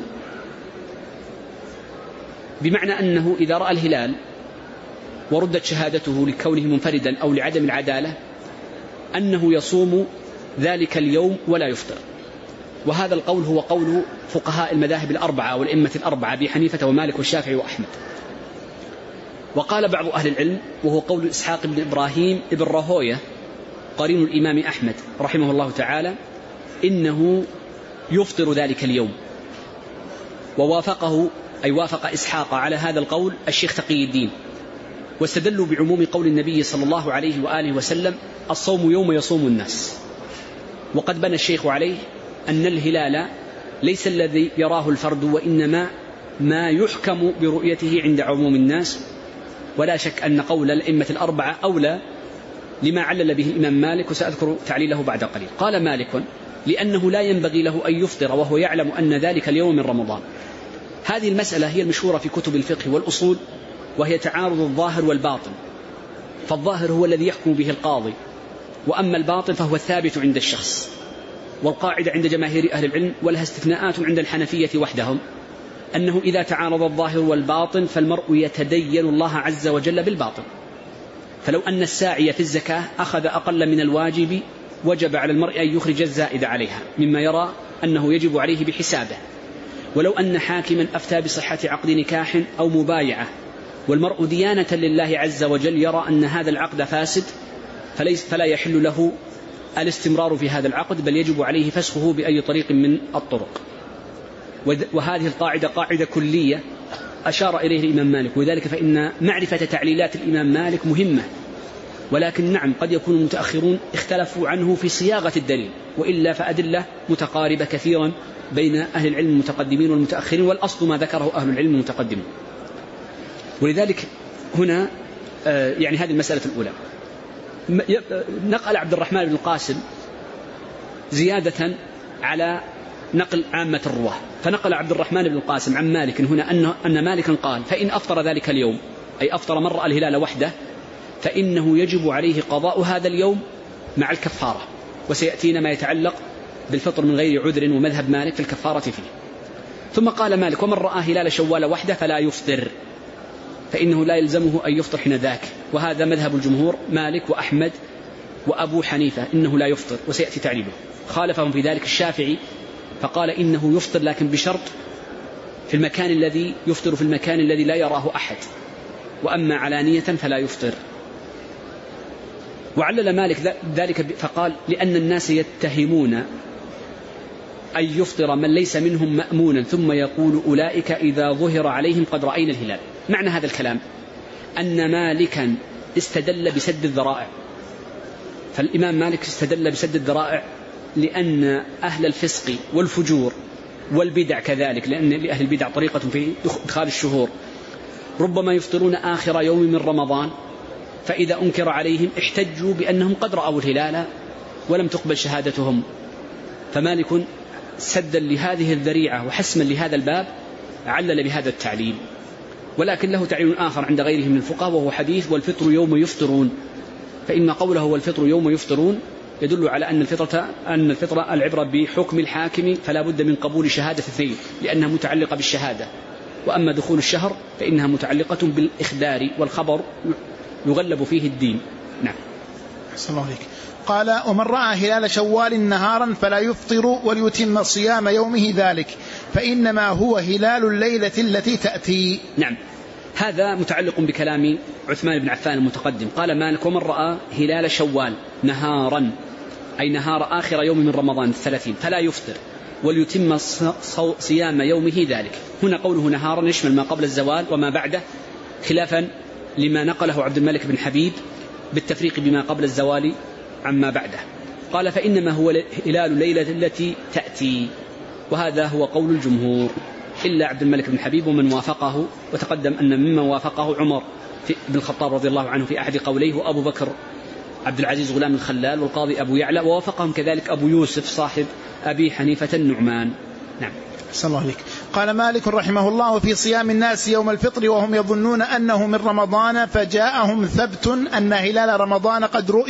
بمعنى أنه إذا رأى الهلال وردت شهادته لكونه منفردا أو لعدم العدالة أنه يصوم ذلك اليوم ولا يفطر. وهذا القول هو قول فقهاء المذاهب الأربعة والأئمة الأربعة أبي حنيفة ومالك والشافعي وأحمد. وقال بعض أهل العلم وهو قول إسحاق بن إبراهيم ابن راهويه قرين الإمام أحمد رحمه الله تعالى إنه يفطر ذلك اليوم. ووافقه أي وافق إسحاق على هذا القول الشيخ تقي الدين، واستدلوا بعموم قول النبي صلى الله عليه وآله وسلم: الصوم يوم يصوم الناس. وقد بنى الشيخ عليه أن الهلال ليس الذي يراه الفرد، وإنما ما يحكم برؤيته عند عموم الناس. ولا شك أن قول الأئمة الأربعة أولى لما علل به الإمام مالك، وسأذكر تعليله بعد قليل. قال مالك: لأنه لا ينبغي له أن يفطر وهو يعلم أن ذلك اليوم من رمضان. هذه المسألة هي المشهورة في كتب الفقه والأصول، وهي تعارض الظاهر والباطن. فالظاهر هو الذي يحكم به القاضي، وأما الباطن فهو الثابت عند الشخص. والقاعدة عند جماهير أهل العلم، ولها استثناءات عند الحنفية وحدهم، أنه إذا تعارض الظاهر والباطن فالمرء يتدين الله عز وجل بالباطن. فلو أن الساعي في الزكاة أخذ أقل من الواجب وجب على المرء أن يخرج الزائد عليها مما يرى أنه يجب عليه بحسابه. ولو أن حاكما أفتى بصحة عقد نكاح أو مبايعة والمرء ديانة لله عز وجل يرى أن هذا العقد فاسد فلا يحل له الاستمرار في هذا العقد، بل يجب عليه فسخه بأي طريق من الطرق. وهذه القاعدة قاعدة كلية أشار إليه الإمام مالك، وذلك فإن معرفة تعليلات الإمام مالك مهمة. ولكن نعم قد يكون المتأخرون اختلفوا عنه في صياغة الدليل، وإلا فأدلة متقاربة كثيرا بين أهل العلم المتقدمين والمتأخرين، والأصل ما ذكره أهل العلم المتقدمين. ولذلك هنا يعني هذه المسألة الأولى. نقل عبد الرحمن بن القاسم زيادة على نقل عامة الرواه، فنقل عبد الرحمن بن القاسم عن مالك هنا أن مالكا قال: فإن أفطر ذلك اليوم، أي أفطر من رأى الهلال وحده، فإنه يجب عليه قضاء هذا اليوم مع الكفارة. وسيأتينا ما يتعلق بالفطر من غير عذر ومذهب مالك في الكفارة فيه. ثم قال مالك: ومن رأى هلال شوال وحده فلا يفطر، فإنه لا يلزمه أن يفطر حين ذاك. وهذا مذهب الجمهور مالك وأحمد وأبو حنيفة، إنه لا يفطر، وسيأتي تعليله. خالفهم في ذلك الشافعي فقال إنه يفطر، لكن بشرط في المكان الذي يفطر في المكان الذي لا يراه أحد، وأما علانية فلا يفطر. وعلل مالك ذلك فقال: لأن الناس يتهمون أن يفطر من ليس منهم مأمونا، ثم يقول أولئك إذا ظهر عليهم قد رأينا الهلال. معنى هذا الكلام أن مالكا استدل بسد الذرائع. فالإمام مالك استدل بسد الذرائع لأن أهل الفسق والفجور والبدع كذلك، لأن لأهل البدع طريقة في إدخال الشهور، ربما يفطرون آخر يوم من رمضان، فإذا أنكر عليهم احتجوا بأنهم قد رأوا الهلال ولم تقبل شهادتهم. فمالك سدا لهذه الذريعة وحسما لهذا الباب علل بهذا التعليل. ولكن له تعليل آخر عند غيره من الفقهاء، وهو حديث: والفطر يوم يفطرون. فإن قوله والفطر يوم يفطرون يدل على أن الفطرة العبرة بحكم الحاكم، فلا بد من قبول شهادة اثنين لأنها متعلقة بالشهادة. وأما دخول الشهر فإنها متعلقة بالإخبار، والخبر يغلب فيه الدين. نعم. أحسن الله عليك. قال: ومن رأى هلال شوال نهارا فلا يفطر وليتم صيام يومه ذلك، فإنما هو هلال الليلة التي تأتي. نعم، هذا متعلق بكلام عثمان بن عفان المتقدم. قال مالك: ومن رأى هلال شوال نهارا، أي نهار آخر يوم من رمضان 30، فلا يفطر وليتم صيام يومه ذلك. هنا قوله نهارا يشمل ما قبل الزوال وما بعده، خلافا لما نقله عبد الملك بن حبيب بالتفريق بما قبل الزوال عما بعده. قال: فإنما هو هلال الليلة التي تأتي، وهذا هو قول الجمهور إلا عبد الملك بن حبيب ومن وافقه. وتقدم أن ممن وافقه عمر بن الخطاب رضي الله عنه في أحد قوليه، وأبو بكر عبد العزيز غلام الخلال، والقاضي أبو يعلى، ووافقهم كذلك أبو يوسف صاحب أبي حنيفة النعمان. نعم. أحسن الله عليك. قال مالك رحمه الله: في صيام الناس يوم الفطر وهم يظنون أنه من رمضان، فجاءهم ثبت أن هلال رمضان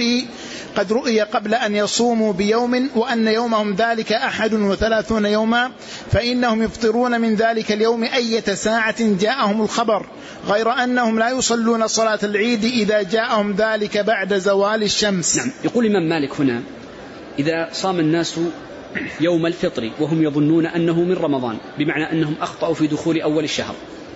قد رؤي قبل أن يصوموا بيوم، وأن يومهم ذلك 31 يوما، فإنهم يفطرون من ذلك اليوم أية ساعة جاءهم الخبر، غير أنهم لا يصلون صلاة العيد إذا جاءهم ذلك بعد زوال الشمس. نعم. يقول الإمام مالك هنا: إذا صام الناس يوم الفطر وهم يظنون أنه من رمضان، بمعنى أنهم أخطأوا في دخول أول الشهر،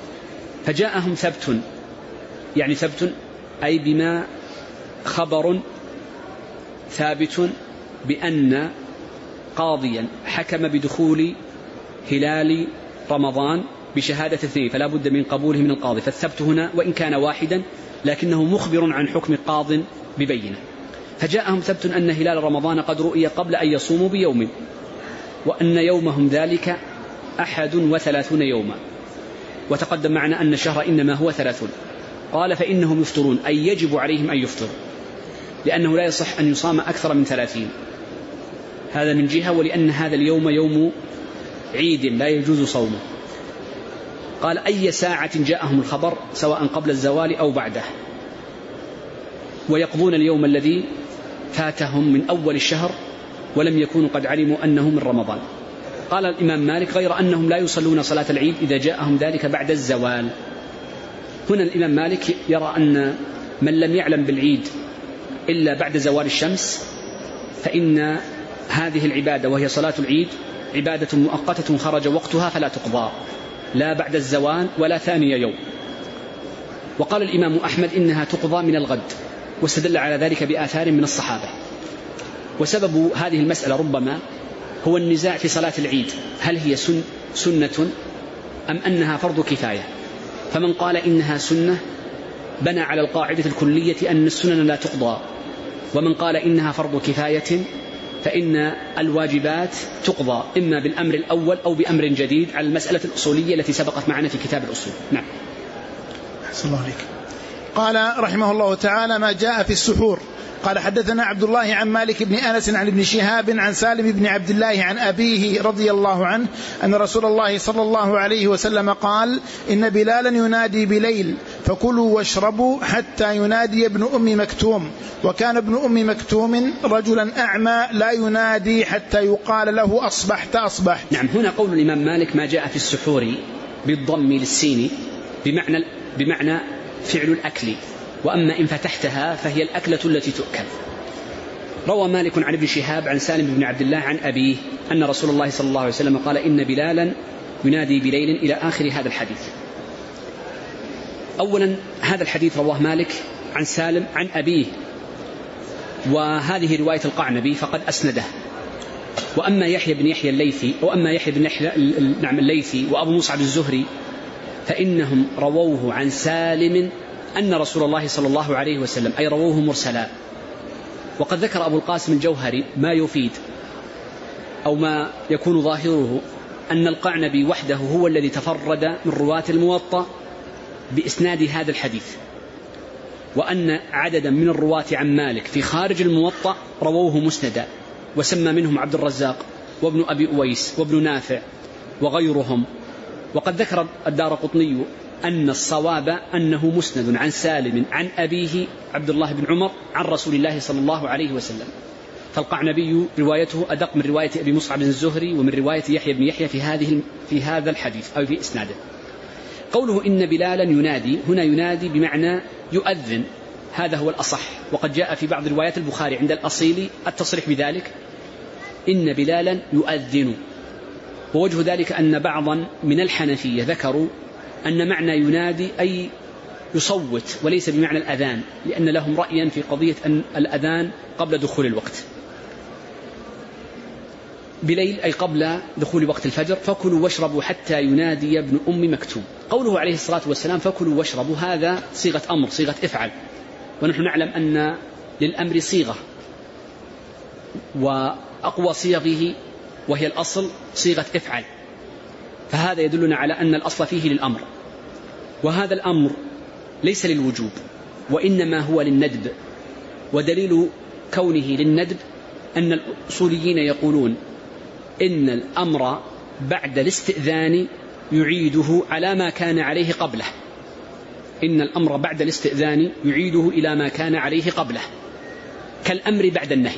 فجاءهم ثبت، يعني ثبت أي بما خبر ثابت بأن قاضيا حكم بدخول هلال رمضان بشهادة اثنين فلا بد من قبوله من القاضي، فالثبت هنا وإن كان واحدا لكنه مخبر عن حكم قاض ببينة. فجاءهم ثبت أن هلال رمضان قد رؤي قبل أن يصوموا بيوم، وأن يومهم ذلك 31 يوما، وتقدم معنا أن الشهر إنما هو 30. قال فإنهم يفطرون، أي يجب عليهم أن يفطروا، لأنه لا يصح أن يصام أكثر من 30. هذا من جهة، ولأن هذا اليوم يوم عيد لا يجوز صومه. قال أي ساعة جاءهم الخبر سواء قبل الزوال أو بعده، ويقضون اليوم الذي فاتهم من أول الشهر ولم يكونوا قد علموا أنه من رمضان. قال الإمام مالك غير أنهم لا يصلون صلاة العيد إذا جاءهم ذلك بعد الزوال. هنا الإمام مالك يرى أن من لم يعلم بالعيد إلا بعد زوال الشمس فإن هذه العبادة وهي صلاة العيد عبادة مؤقتة خرج وقتها فلا تقضى لا بعد الزوال ولا ثاني يوم. وقال الإمام أحمد إنها تقضى من الغد، واستدل على ذلك بآثار من الصحابة. وسبب هذه المسألة ربما هو النزاع في صلاة العيد، هل هي سنة أم أنها فرض كفاية؟ فمن قال إنها سنة بنى على القاعدة الكلية أن السنن لا تقضى، ومن قال إنها فرض كفاية فإن الواجبات تقضى إما بالأمر الأول أو بأمر جديد على المسألة الأصولية التي سبقت معنا في كتاب الأصول. نعم. أحسن الله عليك. قال رحمه الله تعالى ما جاء في السحور. قال حدثنا عبد الله عن مالك بن أنس عن ابن شهاب عن سالم بن عبد الله عن أبيه رضي الله عنه أن رسول الله صلى الله عليه وسلم قال إن بلالا ينادي بليل فكلوا واشربوا حتى ينادي ابن أم مكتوم، وكان ابن أم مكتوم رجلا أعمى لا ينادي حتى يقال له أصبحت أصبحت. نعم. هنا قول الإمام مالك ما جاء في السحور بالضم للسين بمعنى فعل الأكل، وأما إن فتحتها فهي الأكلة التي تؤكل. روى مالك عن ابن شهاب عن سالم بن عبد الله عن أبيه أن رسول الله صلى الله عليه وسلم قال إن بلالا ينادي بليل إلى آخر هذا الحديث. أولا هذا الحديث رواه مالك عن سالم عن أبيه، وهذه رواية القعنبي فقد أسنده. وأما يحيى بن يحيى الليثي الليثي وأبو مصعب الزهري فإنهم رووه عن سالم أن رسول الله صلى الله عليه وسلم أي رووه مرسلا. وقد ذكر أبو القاسم الجوهري ما يفيد أو ما يكون ظاهره أن القعنبي وحده هو الذي تفرد من رواة الموطأ بإسناد هذا الحديث، وأن عددا من الرواة عن مالك في خارج الموطأ رووه مسندا، وسمى منهم عبد الرزاق وابن أبي أويس وابن نافع وغيرهم. وقد ذكر الدارقطني أن الصواب أنه مسند عن سالم عن أبيه عبد الله بن عمر عن رسول الله صلى الله عليه وسلم. فالقعنبي روايته أدق من رواية أبي مصعب الزهري ومن رواية يحيى بن يحيى في هذا الحديث أو في إسناده. قوله إن بلالا ينادي هنا ينادي بمعنى يؤذن، هذا هو الأصح. وقد جاء في بعض روايات البخاري عند الأصيل التصريح بذلك إن بلالا يؤذن. ووجه ذلك أن بعضا من الحنفية ذكروا أن معنى ينادي أي يصوت وليس بمعنى الأذان، لأن لهم رأيا في قضية أن الأذان قبل دخول الوقت. بليل أي قبل دخول وقت الفجر. فكلوا واشربوا حتى ينادي ابن أم مكتوم. قوله عليه الصلاة والسلام فكلوا واشربوا هذا صيغة أمر، صيغة افعل، ونحن نعلم أن للأمر صيغة، وأقوى صيغه وهي الأصل صيغة افعل، فهذا يدلنا على أن الأصل فيه للأمر، وهذا الأمر ليس للوجوب وإنما هو للندب. ودليل كونه للندب أن الأصوليين يقولون إن الأمر بعد الاستئذان يعيده على ما كان عليه قبله، إن الأمر بعد الاستئذان يعيده إلى ما كان عليه قبله، كالأمر بعد النهي.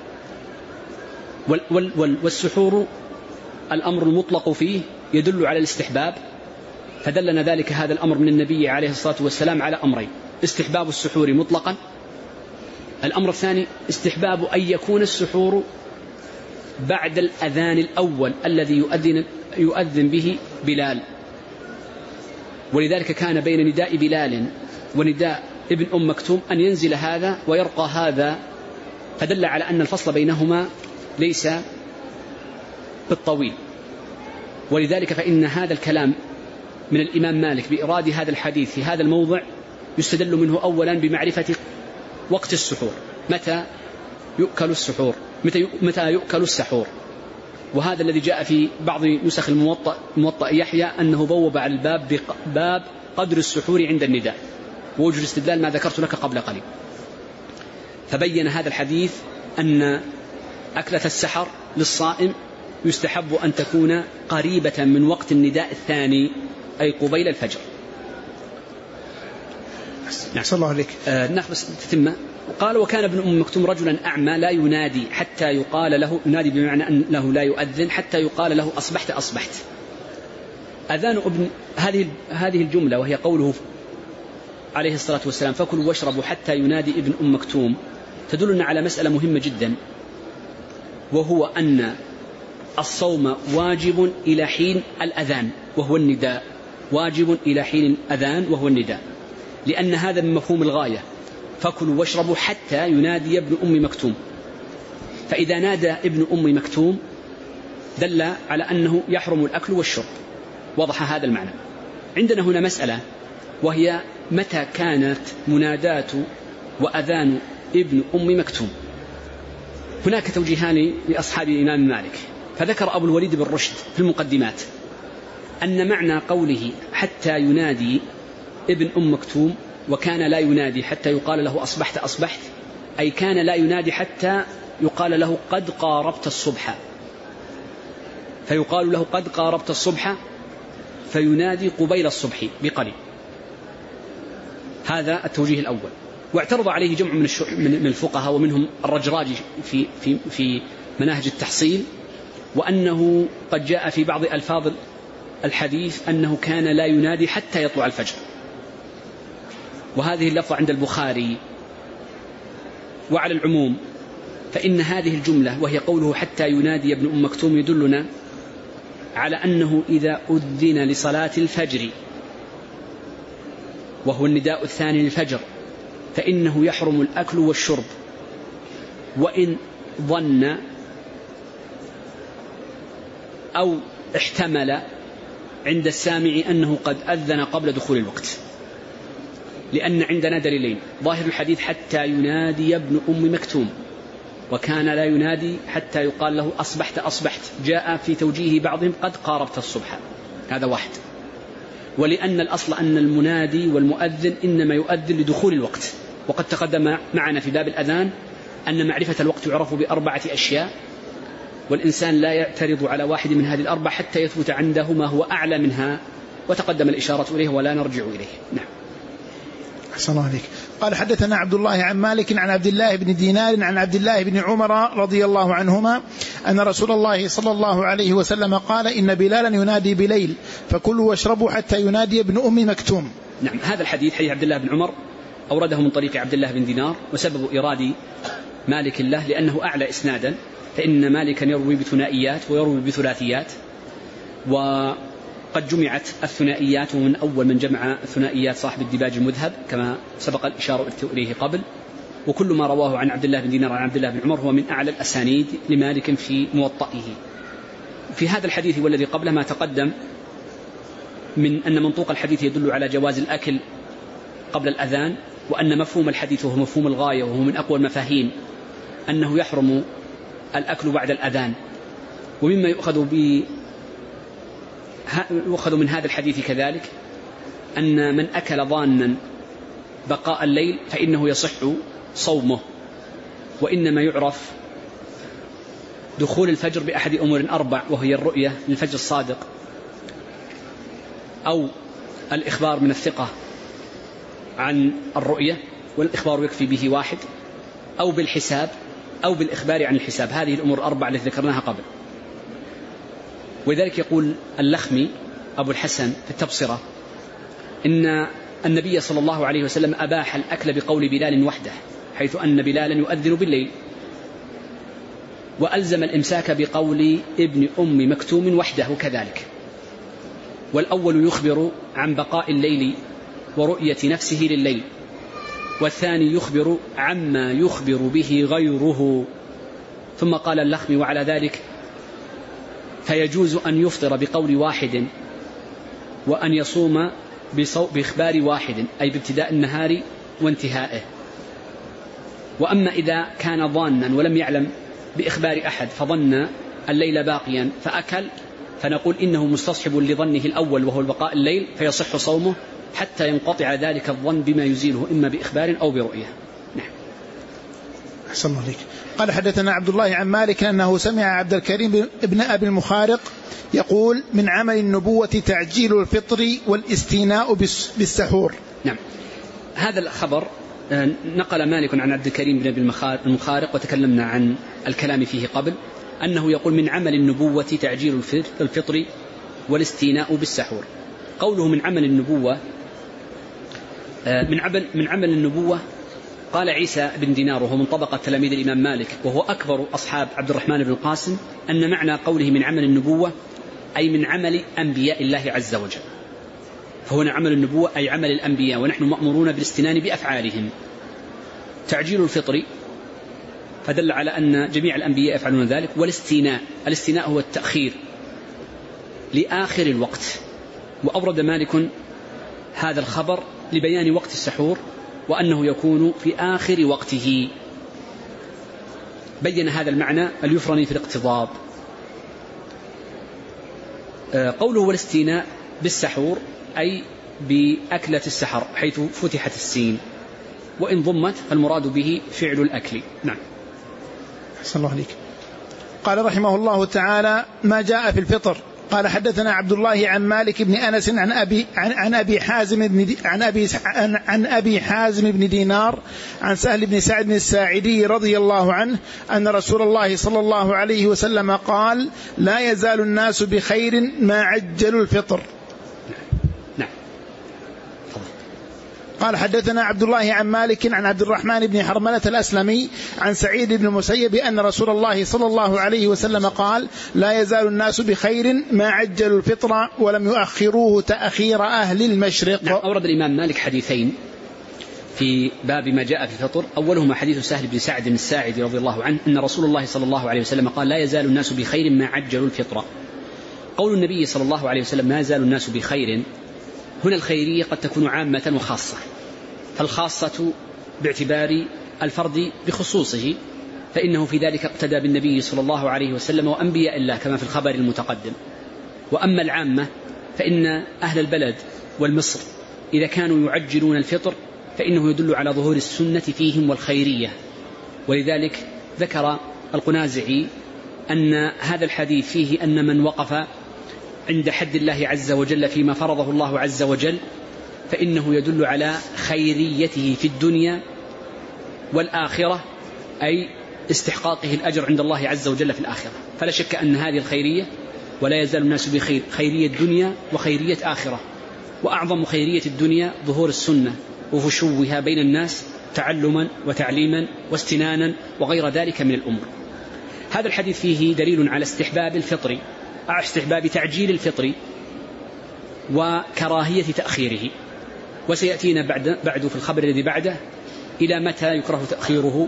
والسحور الأمر المطلق فيه يدل على الاستحباب، فدلنا ذلك هذا الأمر من النبي عليه الصلاة والسلام على أمرين: استحباب السحور مطلقا، الأمر الثاني استحباب أن يكون السحور بعد الأذان الأول الذي يؤذن به بلال. ولذلك كان بين نداء بلال ونداء ابن أم مكتوم أن ينزل هذا ويرقى هذا، فدل على أن الفصل بينهما ليس بالطويل. ولذلك فإن هذا الكلام من الإمام مالك بإراد هذا الحديث في هذا الموضع يستدل منه أولا بمعرفة وقت السحور، متى يؤكل السحور، متى يؤكل السحور. وهذا الذي جاء في بعض نسخ الموطأ يحيى أنه بوب على الباب باب قدر السحور عند النداء، ووجه الاستدلال ما ذكرت لك قبل قليل. فبين هذا الحديث أن أكلة السحر للصائم يستحب أن تكون قريبة من وقت النداء الثاني، أي قبيل الفجر. نحسن الله عليك. بس تتم. قال: وكان ابن أم مكتوم رجلا أعمى لا ينادي حتى يقال له، ينادي بمعنى أنه لا يؤذن حتى يقال له أصبحت أصبحت. أذان ابن هذه الجملة وهي قوله عليه الصلاة والسلام: فكلوا واشربوا حتى ينادي ابن أم مكتوم، تدلنا على مسألة مهمة جدا، وهو أن الصوم واجب إلى حين الأذان وهو النداء، واجب إلى حين الأذان وهو النداء، لأن هذا من مفهوم الغاية، فكلوا واشربوا حتى ينادي ابن أم مكتوم. فإذا نادى ابن أم مكتوم دل على أنه يحرم الأكل والشرب، وضح هذا المعنى. عندنا هنا مسألة، وهي متى كانت منادات وأذان ابن أم مكتوم. هناك توجيهان لأصحاب الإمام مالك، فذكر أبو الوليد بن رشد في المقدمات أن معنى قوله حتى ينادي ابن أم مكتوم وكان لا ينادي حتى يقال له أصبحت أصبحت، أي كان لا ينادي حتى يقال له قد قاربت الصبح، فيقال له قد قاربت الصبح فينادي قبيل الصبح بقليل. هذا التوجيه الأول. واعترض عليه جمع من الفقهاء ومنهم الرجراجي في مناهج التحصيل، وأنه قد جاء في بعض ألفاظ الحديث أنه كان لا ينادي حتى يطلع الفجر، وهذه اللفظة عند البخاري. وعلى العموم فإن هذه الجملة وهي قوله حتى ينادي ابن أم مكتوم يدلنا على أنه إذا أذن لصلاة الفجر وهو النداء الثاني للفجر فإنه يحرم الأكل والشرب، وإن ظن أو احتمل عند السامع أنه قد أذن قبل دخول الوقت، لأن عندنا دليلين: ظاهر الحديث حتى ينادي ابن أم مكتوم، وكان لا ينادي حتى يقال له أصبحت أصبحت، جاء في توجيه بعضهم قد قاربت الصبح، هذا واحد. ولأن الأصل أن المنادي والمؤذن إنما يؤذن لدخول الوقت، وقد تقدم معنا في باب الأذان أن معرفة الوقت يعرف بأربعة أشياء، والإنسان لا يعترض على واحد من هذه الأربع حتى يثبت عنده ما هو أعلى منها، وتقدم الإشارة إليه ولا نرجع إليه. نعم. أحسن الله عليك. قال: حدثنا عبد الله عن مالك عن عبد الله بن دينار عن عبد الله بن عمر رضي الله عنهما أن رسول الله صلى الله عليه وسلم قال: إن بلالا ينادي بليل فكلوا واشربوا حتى ينادي ابن أم مكتوم. نعم. هذا الحديث حديث عبد الله بن عمر أورده من طريق عبد الله بن دينار، وسبب إيراد مالك الله لأنه أعلى إسنادا، فإن مالكا يروي بثنائيات ويروي بثلاثيات، وقد جمعت الثنائيات، ومن أول من جمع الثنائيات صاحب الديباج المذهب كما سبق الإشارة إليه قبل. وكل ما رواه عن عبد الله بن دينار عن عبد الله بن عمر هو من أعلى الأسانيد لمالك في موطئه. في هذا الحديث والذي قبله ما تقدم من أن منطوق الحديث يدل على جواز الأكل قبل الأذان، وأن مفهوم الحديث وهو مفهوم الغاية وهو من أقوى المفاهيم أنه يحرم الأكل بعد الأذان. ومما يؤخذ من هذا الحديث كذلك أن من أكل ظانا بقاء الليل فإنه يصح صومه، وإنما يعرف دخول الفجر بأحد أمور أربع، وهي الرؤية للفجر الصادق، أو الإخبار من الثقة عن الرؤية والإخبار يكفي به واحد، أو بالحساب، أو بالإخبار عن الحساب. هذه الأمور الأربع التي ذكرناها قبل. ولذلك يقول اللخمي أبو الحسن في التبصرة إن النبي صلى الله عليه وسلم أباح الأكل بقول بلال وحده، حيث أن بلالا يؤذن بالليل، وألزم الإمساك بقول ابن أم مكتوم وحده كذلك. والأول يخبر عن بقاء الليل ورؤية نفسه لليل، والثاني يخبر عما يخبر به غيره. ثم قال اللخمي: وعلى ذلك فيجوز أن يفطر بقول واحد وأن يصوم بإخبار واحد، أي بابتداء النهار وانتهائه. وأما إذا كان ظانا ولم يعلم بإخبار أحد فظن الليل باقيا فأكل، فنقول إنه مستصحب لظنه الأول وهو البقاء الليل، فيصح صومه حتى ينقطع ذلك الظن بما يزيله إما بإخبار أو برؤية. نعم. أحسن الله عليك. قال حدثنا عبد الله عن مالك أنه سمع عبد الكريم ابن أبي المخارق يقول: من عمل النبوة تعجيل الفطر والاستيناء بالسحور. نعم. هذا الخبر نقل مالك عن عبد الكريم بن أبي المخارق، وتكلمنا عن الكلام فيه قبل، أنه يقول: من عمل النبوة تعجيل الفطر والاستيناء بالسحور. قوله من عمل النبوة، من عمل النبوة قال عيسى بن دينار وهو من طبقة تلاميذ الإمام مالك وهو أكبر أصحاب عبد الرحمن بن القاسم، أن معنى قوله من عمل النبوة أي من عمل أنبياء الله عز وجل. فهنا عمل النبوة أي عمل الأنبياء، ونحن مأمورون بالاستنان بأفعالهم. تعجيل الفطر فدل على أن جميع الأنبياء يفعلون ذلك. والاستيناء هو التأخير لآخر الوقت. وأورد مالك هذا الخبر لبيان وقت السحور وأنه يكون في آخر وقته. بين هذا المعنى اليفرني في الاقتضاب. قوله والاستيناء بالسحور أي بأكلة السحر حيث فتحت السين، وإن ضمت فالمراد به فعل الأكل. نعم. أحسن الله عليك. قال رحمه الله تعالى: ما جاء في الفطر. قال حدثنا عبد الله عن مالك بن أنس عن أبي حازم بن دينار عن سهل بن سعد الساعدي رضي الله عنه أن رسول الله صلى الله عليه وسلم قال: لا يزال الناس بخير ما عجلوا الفطر. قال حدثنا عبد الله عن مالك عن عبد الرحمن بن حرملة الأسلمي عن سعيد بن المسيب أن رسول الله صلى الله عليه وسلم قال: لا يزال الناس بخير ما عجلوا الفطر ولم يؤخروه تأخير أهل المشرق. نعم. أورد الإمام مالك حديثين في باب ما جاء في الفطر. أولهما حديث سهل بن سعد الساعدي رضي الله عنه أن رسول الله صلى الله عليه وسلم قال: لا يزال الناس بخير ما عجلوا الفطر. قول النبي صلى الله عليه وسلم ما يزال الناس بخير، هنا الخيرية قد تكون عامة وخاصة، فالخاصة باعتبار الفرد بخصوصه، فإنه في ذلك اقتدى بالنبي صلى الله عليه وسلم وأنبياء الله كما في الخبر المتقدم. وأما العامة فإن أهل البلد والمصر إذا كانوا يعجلون الفطر فإنه يدل على ظهور السنة فيهم والخيرية. ولذلك ذكر القنازعي أن هذا الحديث فيه أن من وقف عند حد الله عز وجل فيما فرضه الله عز وجل فإنه يدل على خيريته في الدنيا والآخرة، أي استحقاقه الأجر عند الله عز وجل في الآخرة. فلا شك أن هذه الخيرية ولا يزال الناس بخير، خيرية دنيا وخيرية آخرة. وأعظم خيرية الدنيا ظهور السنة وفشوها بين الناس تعلما وتعليما واستنانا وغير ذلك من الأمور. هذا الحديث فيه دليل على استحباب الفطر، استحباب تعجيل الفطر وكراهية تأخيره. وسيأتينا بعد في الخبر الذي بعده إلى متى يكره تأخيره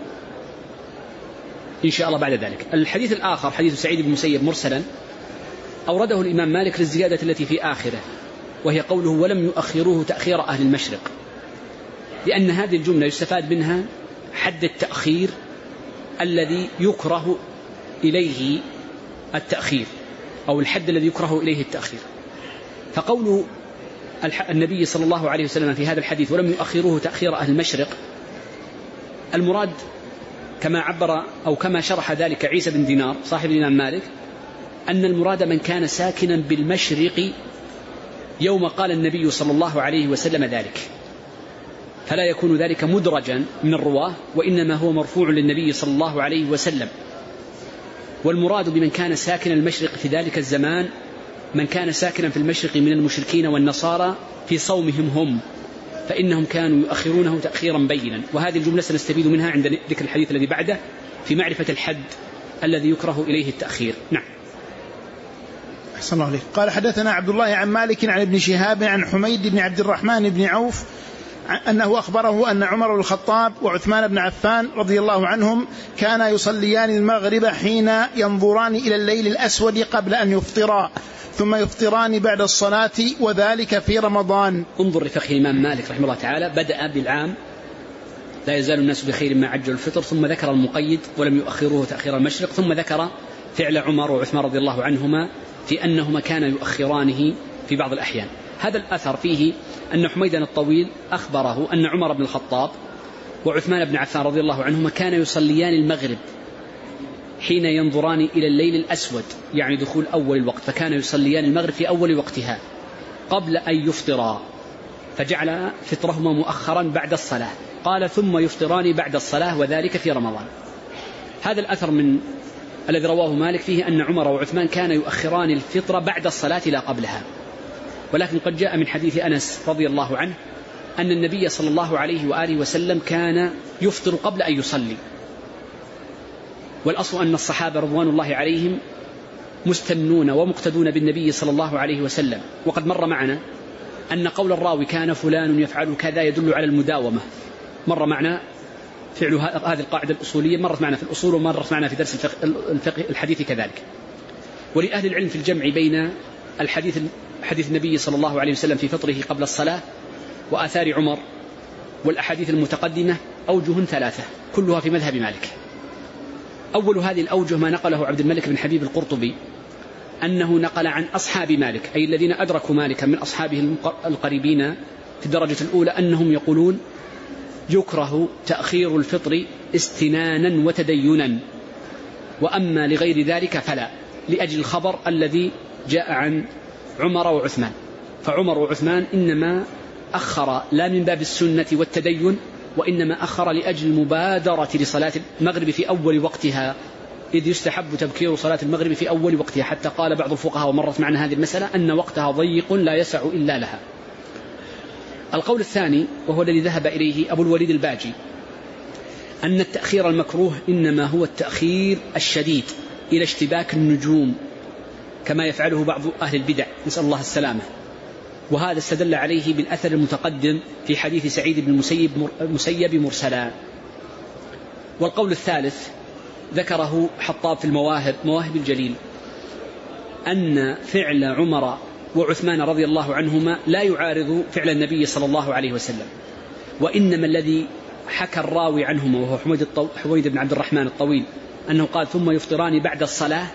إن شاء الله بعد ذلك. الحديث الآخر حديث سعيد بن المسيب مرسلا أورده الإمام مالك للزيادة التي في آخره، وهي قوله ولم يؤخروه تأخير أهل المشرق، لأن هذه الجملة يستفاد منها حد التأخير الذي يكره إليه التأخير، أو الحد الذي يكره إليه التأخير. فقول النبي صلى الله عليه وسلم في هذا الحديث ولم يؤخروه تأخير أهل المشرق، المراد كما عبر أو كما شرح ذلك عيسى بن دينار صاحب الإمام مالك أن المراد من كان ساكنا بالمشرق يوم قال النبي صلى الله عليه وسلم ذلك، فلا يكون ذلك مدرجا من الرواه، وإنما هو مرفوع للنبي صلى الله عليه وسلم. والمراد بمن كان ساكنا المشرق في ذلك الزمان من كان ساكنا في المشرق من المشركين والنصارى في صومهم هم، فإنهم كانوا يؤخرونه تأخيرا بينا. وهذه الجملة سنستفيد منها عند ذكر الحديث الذي بعده في معرفة الحد الذي يكره إليه التأخير. نعم. أحسن الله عليك. قال حدثنا عبد الله عن مالك عن ابن شهاب عن حميد بن عبد الرحمن بن عوف أنه أخبره أن عمر بن الخطاب وعثمان بن عفان رضي الله عنهم كانا يصليان المغرب حين ينظران إلى الليل الأسود قبل أن يفطرا، ثم يفطران بعد الصلاة، وذلك في رمضان. انظر لفقه الإمام مالك رحمه الله تعالى، بدأ بالعام لا يزال الناس بخير ما عجل الفطر، ثم ذكر المقيد ولم يؤخروه تأخير المشرق، ثم ذكر فعل عمر وعثمان رضي الله عنهما في أنهما كانا يؤخرانه في بعض الأحيان. هذا الأثر فيه أن حميدا الطويل أخبره أن عمر بن الخطاب وعثمان بن عفان رضي الله عنهما كانا يصليان المغرب حين ينظران إلى الليل الأسود، يعني دخول أول الوقت، فكان يصليان المغرب في أول وقتها قبل أن يفطرا، فجعل فطرهما مؤخرا بعد الصلاة، قال ثم يفطران بعد الصلاة وذلك في رمضان. هذا الأثر من الذي رواه مالك فيه أن عمر وعثمان كان يؤخران الفطر بعد الصلاة لا قبلها، ولكن قد جاء من حديث أنس رضي الله عنه أن النبي صلى الله عليه وآله وسلم كان يفطر قبل أن يصلي. والأصل أن الصحابة رضوان الله عليهم مستنون ومقتدون بالنبي صلى الله عليه وسلم، وقد مر معنا أن قول الراوي كان فلان يفعل كذا يدل على المداومة، مر معنا فعل هذه القاعدة الأصولية، مرت معنا في الأصول ومرت معنا في درس الفقه الحديث كذلك. ولأهل العلم في الجمع بين حديث النبي صلى الله عليه وسلم في فطره قبل الصلاة وآثار عمر والأحاديث المتقدمة أوجه ثلاثة كلها في مذهب مالك. أول هذه الأوجه ما نقله عبد الملك بن حبيب القرطبي، أنه نقل عن أصحاب مالك أي الذين أدركوا مالكا من أصحابه القريبين في الدرجة الأولى أنهم يقولون يكره تأخير الفطر استنانا وتدينا، وأما لغير ذلك فلا، لأجل الخبر الذي جاء عن عمر وعثمان. فعمر وعثمان إنما أخر لا من باب السنة والتدين، وإنما أخر لأجل المبادرة لصلاة المغرب في أول وقتها، إذ يستحب تبكير صلاة المغرب في أول وقتها، حتى قال بعض الفقهاء ومرت معنا هذه المسألة أن وقتها ضيق لا يسع إلا لها. القول الثاني وهو الذي ذهب إليه أبو الوليد الباجي، أن التأخير المكروه إنما هو التأخير الشديد إلى اشتباك النجوم كما يفعله بعض أهل البدع، نسأل الله السلامة، وهذا استدل عليه بالأثر المتقدم في حديث سعيد بن المسيب مرسلا. والقول الثالث ذكره حطاب في مواهب الجليل، أن فعل عمر وعثمان رضي الله عنهما لا يعارض فعل النبي صلى الله عليه وسلم، وإنما الذي حكى الراوي عنهما وهو حميد بن عبد الرحمن الطويل أنه قال ثم يفطران بعد الصلاة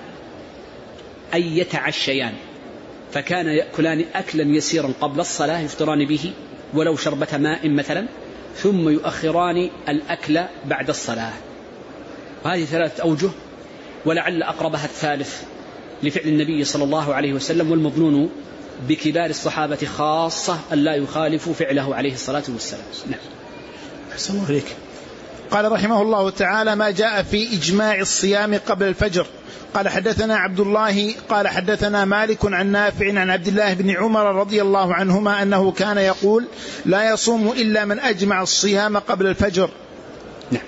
أي يتعشيان، فكان يأكلان أكلا يسيرا قبل الصلاة يفطران به ولو شربة ماء مثلا، ثم يؤخران الأكل بعد الصلاة. وهذه ثلاثة أوجه، ولعل أقربها الثالث لفعل النبي صلى الله عليه وسلم، والمظنون بكبار الصحابة خاصة أن لا يخالفوا فعله عليه الصلاة والسلام. نعم. أحسن الله عليك. قال رحمه الله تعالى: ما جاء في إجماع الصيام قبل الفجر. قال حدثنا عبد الله قال حدثنا مالك عن نافع عن عبد الله بن عمر رضي الله عنهما أنه كان يقول: لا يصوم إلا من أجمع الصيام قبل الفجر. نعم.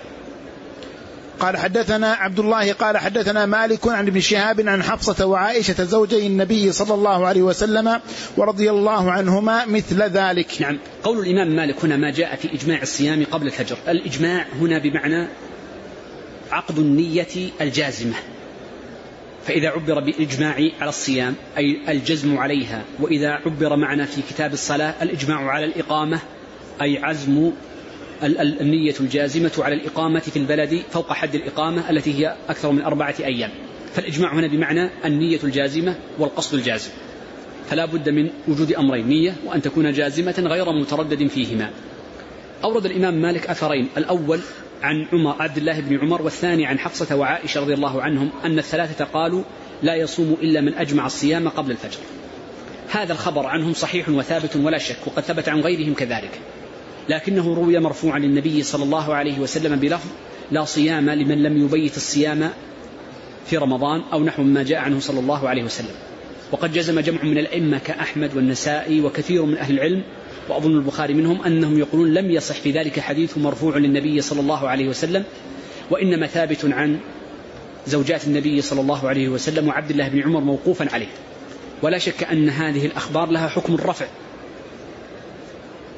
قال حدثنا عبد الله قال حدثنا مالك عن ابن شهاب عن حفصة وعائشة زوجي النبي صلى الله عليه وسلم ورضي الله عنهما مثل ذلك. نعم. قول الإمام مالك هنا: ما جاء في إجماع الصيام قبل الفجر. الإجماع هنا بمعنى عقد النية الجازمة، فإذا عبر بالإجماع على الصيام أي الجزم عليها، وإذا عبر معنا في كتاب الصلاة الإجماع على الإقامة أي عزم النية الجازمة على الإقامة في البلد فوق حد الإقامة التي هي أكثر من 4 أيام. فالإجماع هنا بمعنى النية الجازمة والقصد الجازم، فلا بد من وجود أمرين: نية وأن تكون جازمة غير متردد فيهما. أورد الإمام مالك أثرين: الأول عن عبد الله بن عمر، والثاني عن حفصة وعائشة رضي الله عنهم أن الثلاثة قالوا: لا يصوم إلا من أجمع الصيام قبل الفجر. هذا الخبر عنهم صحيح وثابت ولا شك، وقد ثبت عن غيرهم كذلك، لكنه روي مرفوعا للنبي صلى الله عليه وسلم بلفظ: لا صيام لمن لم يبيت الصيام في رمضان، أو نحو ما جاء عنه صلى الله عليه وسلم. وقد جزم جمع من الأئمة كأحمد والنسائي وكثير من أهل العلم، وأظن البخاري منهم، أنهم يقولون لم يصح في ذلك حديث مرفوع للنبي صلى الله عليه وسلم، وإنما ثابت عن زوجات النبي صلى الله عليه وسلم وعبد الله بن عمر موقوفا عليه. ولا شك أن هذه الأخبار لها حكم الرفع،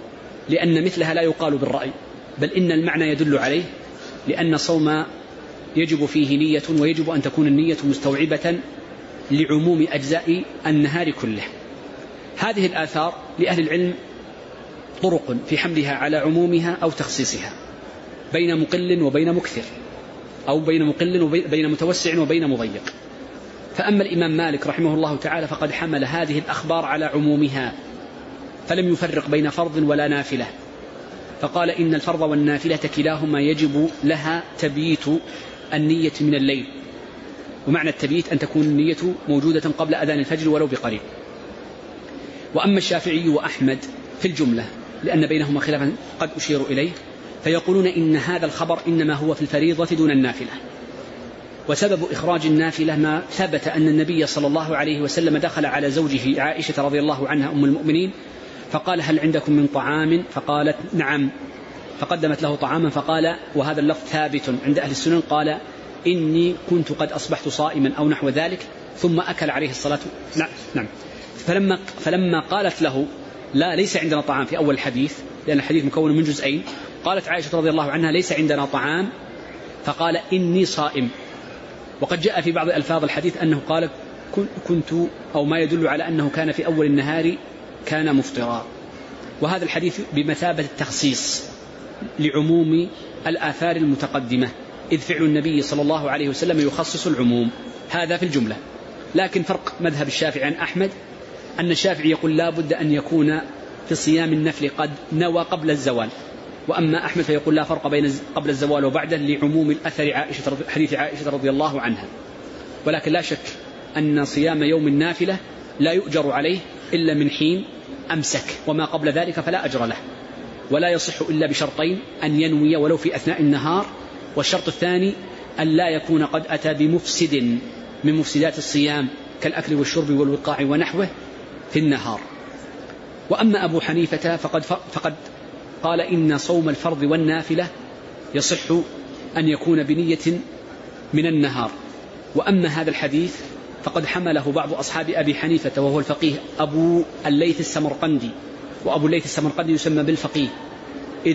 لأن مثلها لا يقال بالرأي، بل إن المعنى يدل عليه، لأن الصوم يجب فيه نية، ويجب أن تكون النية مستوعبة لعموم أجزاء النهار كله. هذه الآثار لأهل العلم طرق في حملها على عمومها أو تخصيصها، بين مقل وبين مكثر، أو بين مقل وبين متوسع وبين مضيق. فأما الإمام مالك رحمه الله تعالى فقد حمل هذه الأخبار على عمومها، فلم يفرق بين فرض ولا نافلة، فقال إن الفرض والنافلة كلاهما يجب لها تبييت النية من الليل، ومعنى التبييت أن تكون النية موجودة قبل أذان الفجر ولو بقريب. وأما الشافعي وأحمد في الجملة، لأن بينهما خلافا قد أشير إليه، فيقولون إن هذا الخبر إنما هو في الفريضة دون النافلة. وسبب إخراج النافلة ما ثبت أن النبي صلى الله عليه وسلم دخل على زوجه عائشة رضي الله عنها أم المؤمنين فقال: هل عندكم من طعام؟ فقالت: نعم. فقدمت له طعاما، فقال، وهذا اللفظ ثابت عند أهل السنن، قال: إني كنت قد أصبحت صائما أو نحو ذلك، ثم أكل عليه الصلاة. نعم. فلما قالت له: لا، ليس عندنا طعام، في أول الحديث، لأن الحديث مكون من جزئين، قالت عائشة رضي الله عنها: ليس عندنا طعام، فقال: إني صائم. وقد جاء في بعض ألفاظ الحديث أنه قال كنت، أو ما يدل على أنه كان في أول النهار كان مفطرا. وهذا الحديث بمثابة التخصيص لعموم الآثار المتقدمة، إذ فعل النبي صلى الله عليه وسلم يخصص العموم. هذا في الجملة. لكن فرق مذهب الشافعي عن أحمد أن الشافعي يقول لا بد أن يكون في صيام النفل قد نوى قبل الزوال، وأما أحمد فيقول لا فرق بين قبل الزوال وبعده لعموم الأثر حديث عائشة رضي الله عنها. ولكن لا شك أن صيام يوم النافلة لا يؤجر عليه إلا من حين أمسك، وما قبل ذلك فلا أجر له، ولا يصح إلا بشرطين: أن ينوي ولو في أثناء النهار، والشرط الثاني أن لا يكون قد أتى بمفسد من مفسدات الصيام كالأكل والشرب والوقاع ونحوه في النهار. وأما أبو حنيفة فقد قال إن صوم الفرض والنافلة يصح أن يكون بنية من النهار. وأما هذا الحديث فقد حمله بعض أصحاب أبي حنيفة، وهو الفقيه أبو الليث السمرقندي، وأبو الليث السمرقندي يسمى بالفقيه، إذ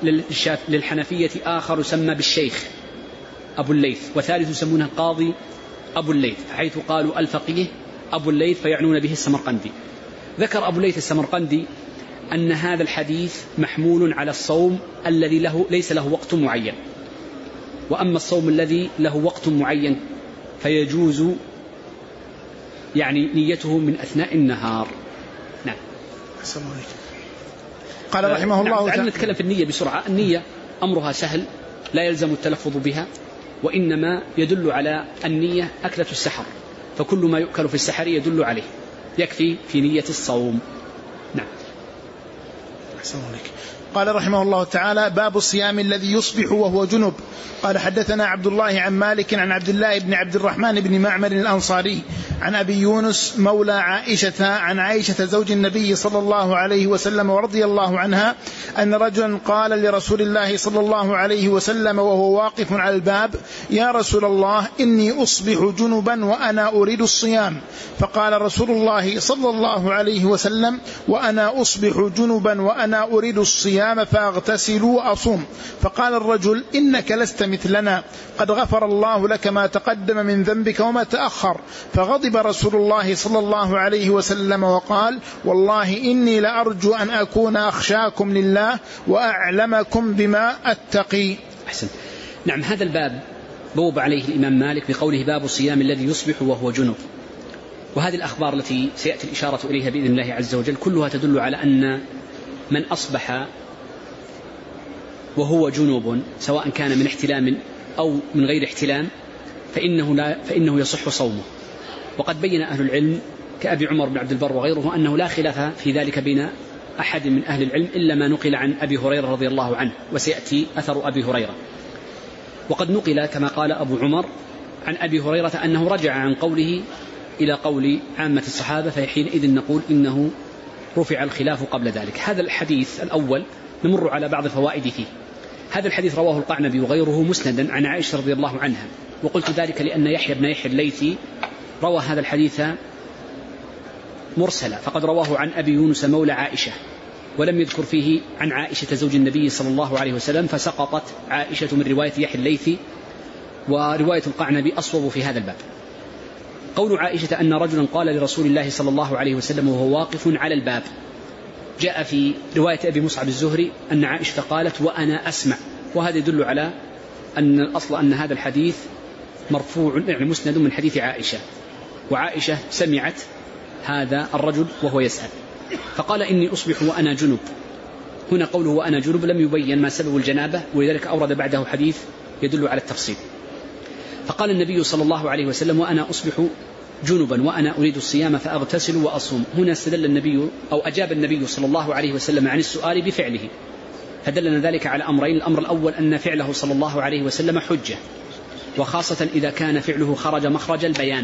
للحنفية آخر يسمى بالشيخ أبو الليث، وثالث يسمونه القاضي أبو الليث، حيث قالوا الفقيه أبو الليث فيعنون به السمرقندي. ذكر أبو الليث السمرقندي أن هذا الحديث محمول على الصوم الذي ليس له وقت معين، وأما الصوم الذي له وقت معين فيجوز يعني نيته من أثناء النهار. نعم. قال رحمه الله تعالى. نتكلم في النية بسرعة. النية أمرها سهل، لا يلزم التلفظ بها، وإنما يدل على النية أكلة السحر، فكل ما يؤكل في السحر يدل عليه، يكفي في نية الصوم. نعم. قال رحمه الله تعالى: باب الصيام الذي يصبح وهو جنب. قال حدثنا عبد الله عن مالك عن عبد الله بن عبد الرحمن بن معمر الأنصاري عن أبي يونس مولى عائشة عن عائشة زوج النبي صلى الله عليه وسلم ورضي الله عنها أن رجلا قال لرسول الله صلى الله عليه وسلم وهو واقف على الباب: يا رسول الله، إني أصبح جنبا وأنا أريد الصيام. فقال رسول الله صلى الله عليه وسلم: وأنا أصبح جنبا وأنا أريد الصيام فاغتسل وأصوم. فقال الرجل: إنك لست مثلنا، قد غفر الله لك ما تقدم من ذنبك وما تأخر. فغضب رسول الله صلى الله عليه وسلم وقال: والله إني لأرجو أن أكون أخشاكم لله وأعلمكم بما أتقي. أحسن. نعم. هذا الباب بوب عليه الإمام مالك بقوله: باب الصيام الذي يصبح وهو جنب. وهذه الأخبار التي سيأتي الإشارة إليها بإذن الله عز وجل كلها تدل على أن من أصبح وهو جنوب، سواء كان من احتلام أو من غير احتلام، فإنه يصح صومه. وقد بين أهل العلم كأبي عمر بن عبد البر وغيره أنه لا خلاف في ذلك بين أحد من أهل العلم إلا ما نقل عن أبي هريرة رضي الله عنه، وسيأتي أثر أبي هريرة. وقد نقل كما قال أبو عمر عن أبي هريرة أنه رجع عن قوله إلى قول عامة الصحابة، فحينئذ نقول إنه رفع الخلاف قبل ذلك. هذا الحديث الأول نمر على بعض الفوائد فيه. هذا الحديث رواه القعنبي وغيره مسندا عن عائشة رضي الله عنها، وقلت ذلك لأن يحيى بن يحيى الليثي روى هذا الحديث مرسلا، فقد رواه عن أبي يونس مولى عائشة، ولم يذكر فيه عن عائشة زوج النبي صلى الله عليه وسلم، فسقطت عائشة من رواية يحيى الليثي، ورواية القعنبي أصوب في هذا الباب. قول عائشة أن رجلا قال لرسول الله صلى الله عليه وسلم وهو واقف على الباب، جاء في رواية أبي مصعب الزهري أن عائشة قالت وأنا أسمع، وهذا يدل على أن الأصل أن هذا الحديث مرفوع يعني مسند من حديث عائشة، وعائشة سمعت هذا الرجل وهو يسأل فقال إني أصبح وأنا جنب. هنا قوله وأنا جنب لم يبين ما سبب الجنابة، ولذلك أورد بعده حديث يدل على التفصيل. فقال النبي صلى الله عليه وسلم وأنا أصبح جنبا وأنا أريد الصيام فأغتسل وأصوم. هنا استدل النبي أو أجاب النبي صلى الله عليه وسلم عن السؤال بفعله، فدلنا ذلك على أمرين. الأمر الأول أن فعله صلى الله عليه وسلم حجة، وخاصة إذا كان فعله خرج مخرج البيان،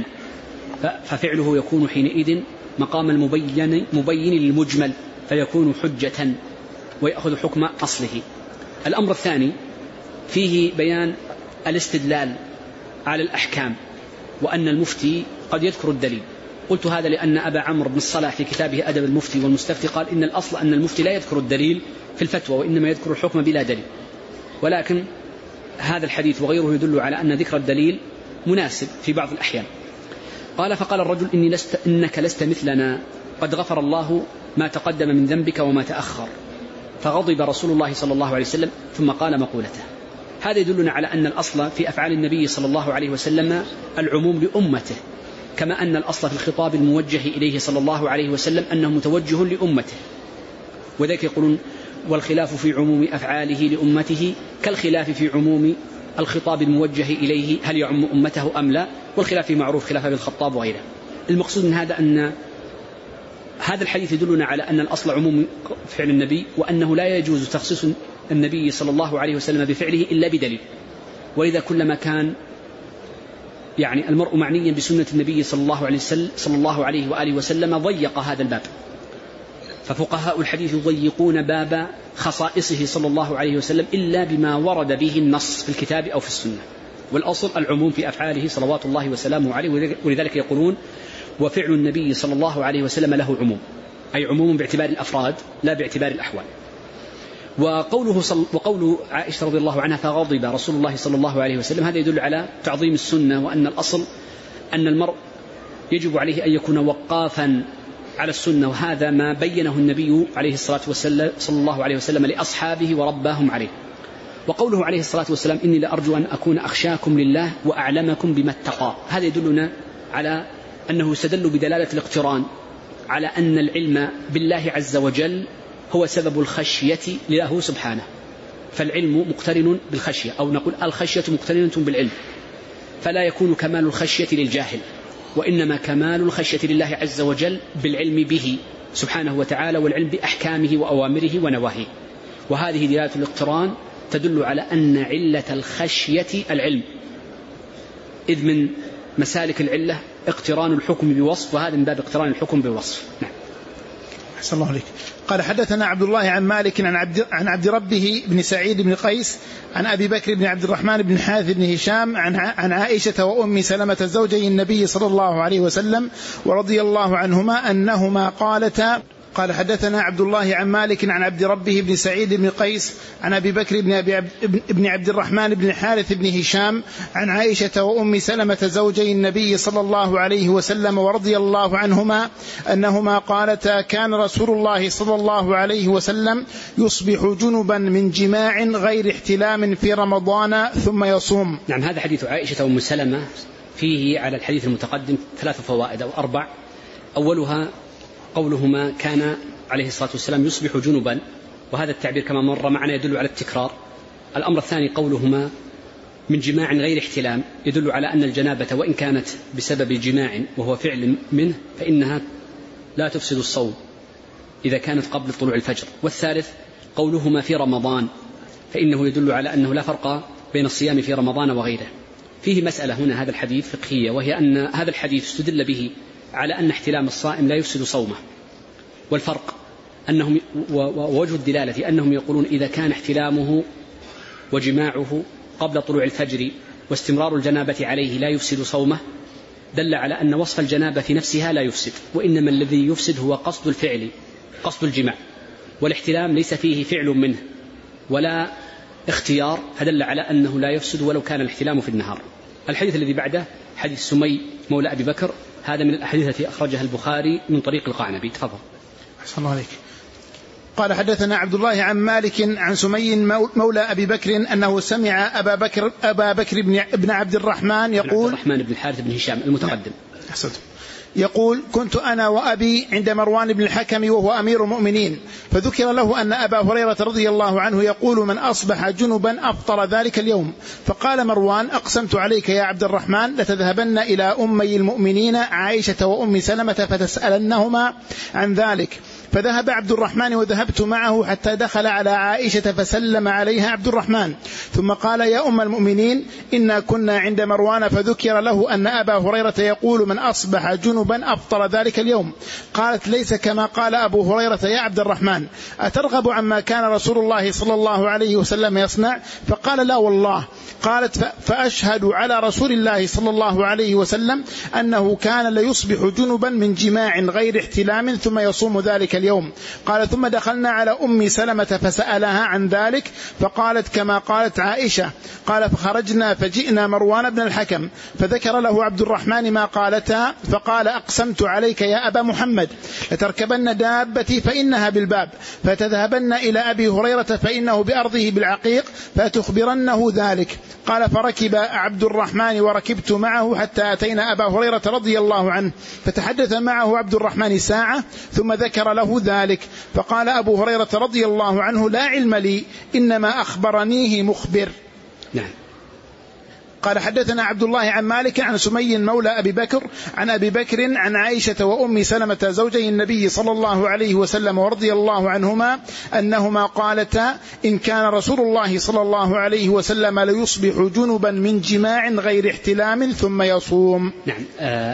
ففعله يكون حينئذ مقام المبين للمجمل، فيكون حجة ويأخذ حكم أصله. الأمر الثاني فيه بيان الاستدلال على الأحكام، وأن المفتي قد يذكر الدليل. قلت هذا لأن أبا عمرو بن الصلاح في كتابه أدب المفتي والمستفتي قال إن الأصل أن المفتي لا يذكر الدليل في الفتوى، وإنما يذكر الحكم بلا دليل، ولكن هذا الحديث وغيره يدل على أن ذكر الدليل مناسب في بعض الأحيان. قال فقال الرجل إنك لست مثلنا، قد غفر الله ما تقدم من ذنبك وما تأخر. فغضب رسول الله صلى الله عليه وسلم ثم قال مقولته. هذا يدلنا على أن الأصل في أفعال النبي صلى الله عليه وسلم العموم لأمته، كما أن الأصل في الخطاب الموجه إليه صلى الله عليه وسلم أنه متوجه لأمته، وذلك يقولون والخلاف في عموم أفعاله لأمته كالخلاف في عموم الخطاب الموجه إليه هل يعم أمته أم لا، والخلاف معروف خلاف ابن الخطاب وغيره. المقصود من هذا أن هذا الحديث يدلنا على أن الأصل عموم فعل النبي، وأنه لا يجوز تخصيص النبي صلى الله عليه وسلم بفعله إلا بدليل. ولذا كلما كان يعني المرء معنيا بسنة النبي صلى الله عليه وآله وسلم ضيق هذا الباب. ففقهاء الحديث يضيقون باب خصائصه صلى الله عليه وسلم إلا بما ورد به النص في الكتاب أو في السنة، والأصل العموم في أفعاله صلوات الله وسلامه عليه. ولذلك يقولون وفعل النبي صلى الله عليه وسلم له عموم، أي عموم باعتبار الأفراد لا باعتبار الأحوال. وقول عائشة رضي الله عنها فغضب رسول الله صلى الله عليه وسلم، هذا يدل على تعظيم السنة، وأن الأصل أن المرء يجب عليه أن يكون وقافا على السنة، وهذا ما بينه النبي عليه الصلاة والسلام صلى الله عليه وسلم لأصحابه ورباهم عليه. وقوله عليه الصلاة والسلام إني لأرجو أن أكون أخشاكم لله وأعلمكم بما اتقى، هذا يدلنا على أنه يستدل بدلالة الاقتران على أن العلم بالله عز وجل هو سبب الخشية له سبحانه، فالعلم مقترن بالخشية، أو نقول الخشية مقترنة بالعلم، فلا يكون كمال الخشية للجاهل، وإنما كمال الخشية لله عز وجل بالعلم به سبحانه وتعالى، والعلم بأحكامه وأوامره ونواهيه. وهذه دلالة الاقتران تدل على أن علة الخشية العلم، إذ من مسالك العلة اقتران الحكم بوصف، وهذا من باب اقتران الحكم بوصف. نعم. أحسن الله عليك. قال حدثنا عبد الله عن مالك عن عبد ربه بن سعيد بن قيس عن أبي بكر بن عبد الرحمن بن حارث بن هشام عن عائشة وأم سلمة زوجي النبي صلى الله عليه وسلم ورضي الله عنهما أنهما قالتا. قال حدثنا عبد الله عن مالك عن عبد ربه بن سعيد بن قيس عن أبي بكر بن عبد الرحمن بن حارث بن هشام عن عائشة وأم سلمة زوجي النبي صلى الله عليه وسلم ورضي الله عنهما أنهما قالتا كان رسول الله صلى الله عليه وسلم يصبح جنبا من جماع غير احتلام في رمضان ثم يصوم. نعم، هذا حديث عائشة وأم سلمة فيه على الحديث المتقدم 3 فوائد أو 4. أولها قولهما كان عليه الصلاة والسلام يصبح جنبا، وهذا التعبير كما مر معنا يدل على التكرار. الأمر الثاني قولهما من جماع غير احتلام، يدل على أن الجنابة وإن كانت بسبب جماع وهو فعل منه فإنها لا تفسد الصوم إذا كانت قبل طلوع الفجر. والثالث قولهما في رمضان، فإنه يدل على أنه لا فرق بين الصيام في رمضان وغيره. فيه مسألة هنا هذا الحديث فقهية، وهي أن هذا الحديث استدل به على أن احتلام الصائم لا يفسد صومه، والفرق أنهم ووجه الدلالة أنهم يقولون إذا كان احتلامه وجماعه قبل طلوع الفجر واستمرار الجنابة عليه لا يفسد صومه، دل على أن وصف الجنابة في نفسها لا يفسد، وإنما الذي يفسد هو قصد الفعل، قصد الجماع. والاحتلام ليس فيه فعل منه ولا اختيار، فدل على أنه لا يفسد ولو كان الاحتلام في النهار. الحديث الذي بعده حديث سمي مولى أبي بكر، هذا من الأحاديث التي أخرجها البخاري من طريق القعنبي. تفضل. أحسن الله عليك. قال حدثنا عبد الله عن مالك عن سمي مولى أبي بكر أنه سمع أبا بكر بن عبد الرحمن يقول، عبد الرحمن بن الحارث بن هشام المتقدم، يقول: كنت أنا وأبي عند مروان بن الحكم وهو أمير المؤمنين، فذكر له أن أبا هريرة رضي الله عنه يقول: من أصبح جنبا أفطر ذلك اليوم. فقال مروان: أقسمت عليك يا عبد الرحمن لتذهبن إلى أمي المؤمنين عائشة وأم سلمة فتسألنهما عن ذلك. فذهب عبد الرحمن وذهبت معه حتى دخل على عائشة فسلم عليها عبد الرحمن، ثم قال: يا أم المؤمنين إنا كنا عند مروان فذكر له أن أبا هريرة يقول: من أصبح جنبا أفطر ذلك اليوم. قالت: ليس كما قال أبو هريرة يا عبد الرحمن، أترغب عما كان رسول الله صلى الله عليه وسلم يصنع؟ فقال: لا والله. قالت: فأشهد على رسول الله صلى الله عليه وسلم أنه كان ليصبح جنبا من جماع غير احتلام ثم يصوم ذلك اليوم. قال: ثم دخلنا على أم سلمة فسألها عن ذلك فقالت كما قالت عائشة. قال: فخرجنا فجئنا مروان بن الحكم فذكر له عبد الرحمن ما قالتها، فقال: أقسمت عليك يا أبا محمد لتركبن دابتي فإنها بالباب، فتذهبن إلى أبي هريرة فإنه بأرضه بالعقيق فتخبرنه ذلك. قال: فركب عبد الرحمن وركبت معه حتى أتينا أبا هريرة رضي الله عنه، فتحدث معه عبد الرحمن ساعة ثم ذكر له ذلك. فقال أبو هريرة رضي الله عنه: لا علم لي، إنما أخبرنيه مخبر. نعم. قال حدثنا عبد الله عن مالك عن سمي مولى أبي بكر عن أبي بكر عن عائشة وأم سلمة زوجي النبي صلى الله عليه وسلم ورضي الله عنهما أنهما قالتا: إن كان رسول الله صلى الله عليه وسلم ليصبح جنبا من جماع غير احتلام ثم يصوم. نعم.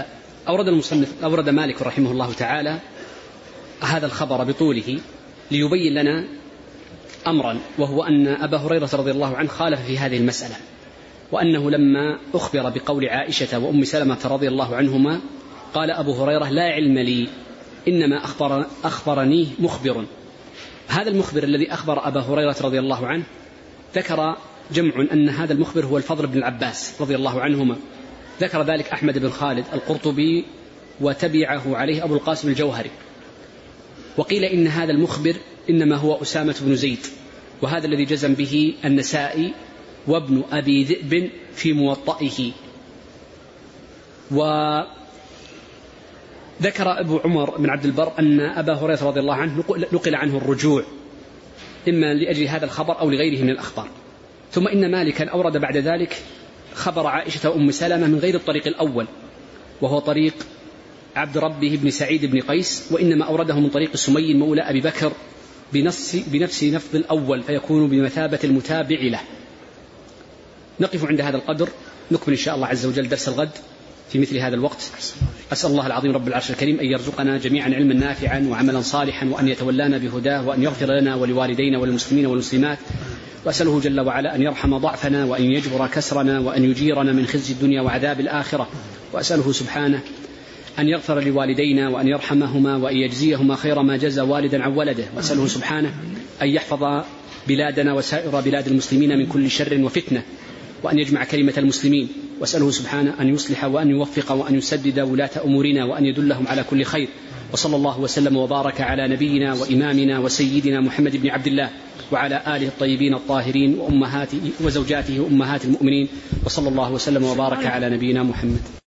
أورد مالك رحمه الله تعالى هذا الخبر بطوله ليبين لنا أمرا، وهو أن أبا هريرة رضي الله عنه خالف في هذه المسألة، وأنه لما أخبر بقول عائشة وأم سلمة رضي الله عنهما قال أبو هريرة: لا علم لي، إنما أخبرني مخبر. هذا المخبر الذي أخبر أبا هريرة رضي الله عنه ذكر جمع أن هذا المخبر هو الفضل بن العباس رضي الله عنهما، ذكر ذلك أحمد بن خالد القرطبي وتبعه عليه أبو القاسم الجوهري. وقيل إن هذا المخبر إنما هو أسامة بن زيد، وهذا الذي جزم به النسائي وابن أبي ذئب في موطئه. وذكر أبو عمر بن عبد البر أن أبا هريرة رضي الله عنه نقل عنه الرجوع إما لأجل هذا الخبر أو لغيره من الأخبار. ثم إن مالكا أورد بعد ذلك خبر عائشة وأم سلمة من غير الطريق الأول، وهو طريق عبد ربه بن سعيد بن قيس، وإنما أورده من طريق سمي مولى أبي بكر بنفس نفض الأول، فيكون بمثابة المتابع له. نقف عند هذا القدر، نكمل إن شاء الله عز وجل درس الغد في مثل هذا الوقت. أسأل الله العظيم رب العرش الكريم أن يرزقنا جميعا علما نافعا وعملا صالحا، وأن يتولانا بهداه، وأن يغفر لنا ولوالدينا وللمسلمين والمسلمات، وأسأله جل وعلا أن يرحم ضعفنا وأن يجبر كسرنا وأن يجيرنا من خزي الدنيا وعذاب الآخرة، وأسأله سبحانه أن يغفر لوالدينا وأن يرحمهما وأن يجزيهما خير ما جزى والدا عن ولده، وأسأله سبحانه أن يحفظ بلادنا وسائر بلاد المسلمين من كل شر وفتنة، وأن يجمع كلمة المسلمين، وأسأله سبحانه أن يصلح وأن يوفق وأن يسدد ولاة أمورنا وأن يدلهم على كل خير. وصلى الله وسلم وبارك على نبينا وإمامنا وسيدنا محمد بن عبد الله وعلى آله الطيبين الطاهرين وأمهاته وزوجاته أمهات المؤمنين، وصلى الله وسلم وبارك على نبينا محمد.